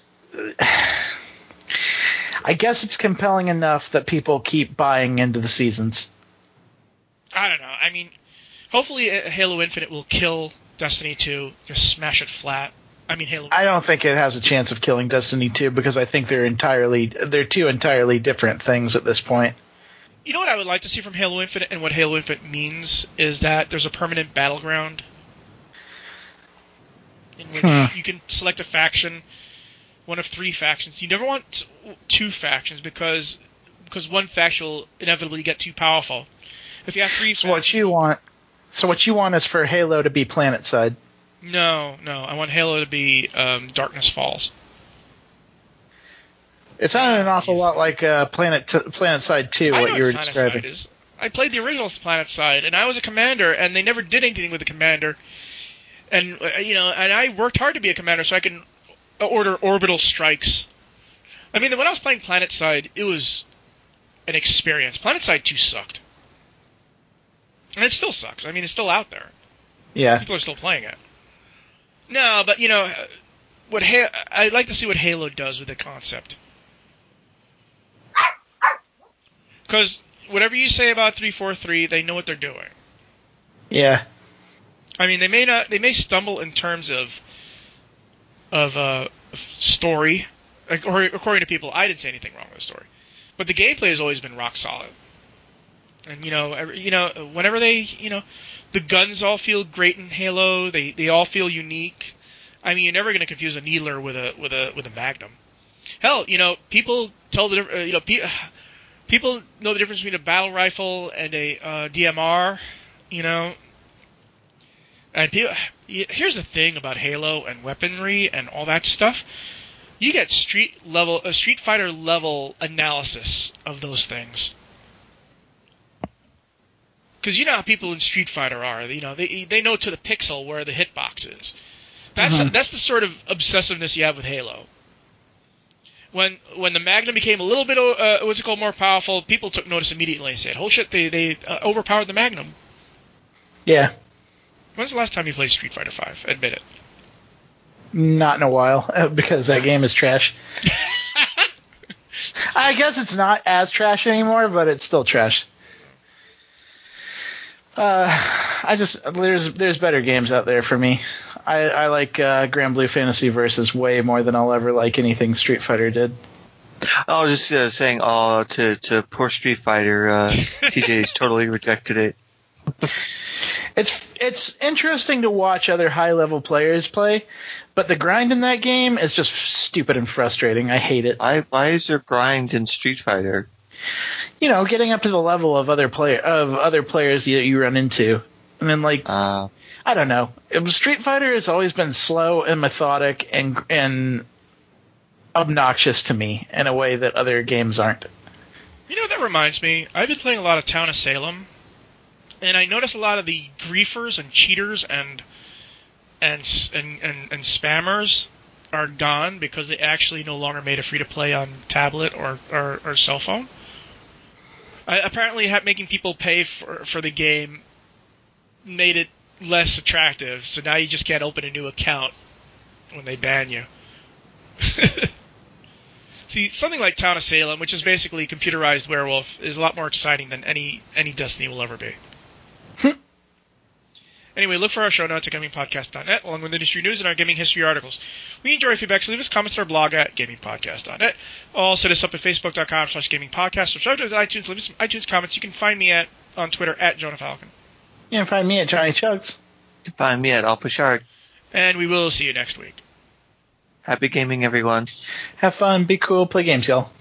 Speaker 2: I guess it's compelling enough that people keep buying into the seasons.
Speaker 1: I don't know. I mean, hopefully Halo Infinite will kill Destiny two, just smash it flat. I mean, Halo.
Speaker 2: I don't think it has a chance of killing Destiny two because I think they're entirely they're two entirely different things at this point.
Speaker 1: You know what I would like to see from Halo Infinite, and what Halo Infinite means is that there's a permanent battleground in which
Speaker 2: Hmm.
Speaker 1: you can select a faction, one of three factions. You never want two factions because because one faction will inevitably get too powerful. If you have three,
Speaker 2: So
Speaker 1: factions,
Speaker 2: what you want? So what you want is for Halo to be planet side.
Speaker 1: No, no. I want Halo to be um, Darkness Falls.
Speaker 2: It sounded an awful lot like uh, Planet t- Planet Side two,
Speaker 1: I
Speaker 2: what
Speaker 1: know
Speaker 2: you were
Speaker 1: what Planet
Speaker 2: describing.
Speaker 1: Side is. I played the original Planet Side, and I was a commander, and they never did anything with the commander. And uh, you know, and I worked hard to be a commander, so I can order orbital strikes. I mean, when I was playing PlanetSide, it was an experience. PlanetSide two sucked. And it still sucks. I mean, it's still out there.
Speaker 2: Yeah.
Speaker 1: People are still playing it. No, but, you know, what ha- I'd like to see what Halo does with the concept. Because whatever you say about three forty-three, they know what they're doing.
Speaker 2: Yeah.
Speaker 1: I mean, they may not, they may stumble in terms of, of, uh, story. Or, according to people, I didn't say anything wrong with the story. But the gameplay has always been rock solid. And, you know, every, you know, whenever they, you know, the guns all feel great in Halo. They they all feel unique. I mean, you're never going to confuse a Needler with a with a with a Magnum. Hell, you know, people tell the uh, you know pe- people know the difference between a battle rifle and a uh, D M R. You know, and people, here's the thing about Halo and weaponry and all that stuff. You get street level, a Street Fighter level analysis of those things. Because you know how people in Street Fighter are. You know, they they know to the pixel where the hitbox is. That's
Speaker 2: Mm-hmm.
Speaker 1: the, that's the sort of obsessiveness you have with Halo. When when the Magnum became a little bit uh, what's it called more powerful, people took notice immediately and said, "Oh shit, they they uh, overpowered the Magnum."
Speaker 2: Yeah.
Speaker 1: When's the last time you played Street Fighter five? Admit it.
Speaker 2: Not in a while, because that game is trash. I guess it's not as trash anymore, but it's still trash. Uh, I just there's there's better games out there for me. I, I like uh, Grand Blue Fantasy Versus way more than I'll ever like anything Street Fighter did.
Speaker 3: I was just uh, saying, oh, to to poor Street Fighter, uh, T J's totally rejected it.
Speaker 2: It's it's interesting to watch other high level players play, but the grind in that game is just stupid and frustrating. I hate it.
Speaker 3: Why why is there grind in Street Fighter?
Speaker 2: You know, getting up to the level of other player of other players that you run into, and then like
Speaker 3: Uh,
Speaker 2: I don't know. Street Fighter has always been slow and methodic and and obnoxious to me in a way that other games aren't.
Speaker 1: You know, that reminds me. I've been playing a lot of Town of Salem, and I noticed a lot of the griefers and cheaters and and and and, and spammers are gone because they actually no longer made it free to play on tablet or or, or cell phone. I, apparently, ha- making people pay for for the game made it less attractive. So now you just can't open a new account when they ban you. See, something like Town of Salem, which is basically computerized werewolf, is a lot more exciting than any any Destiny will ever be. Anyway, look for our show notes at gaming podcast dot net, along with industry news and our gaming history articles. We enjoy your feedback, so leave us comments on our blog at gaming podcast dot net. Also, hit us up at facebook dot com slash gaming podcast. Subscribe to us at iTunes. Leave us some iTunes comments. You can find me at on Twitter at Jonah Falcon.
Speaker 2: You can find me at Johnny Chugs.
Speaker 3: you can find me at Alpha Shark.
Speaker 1: And we will see you next week.
Speaker 3: Happy gaming, everyone.
Speaker 2: Have fun, be cool, play games, y'all.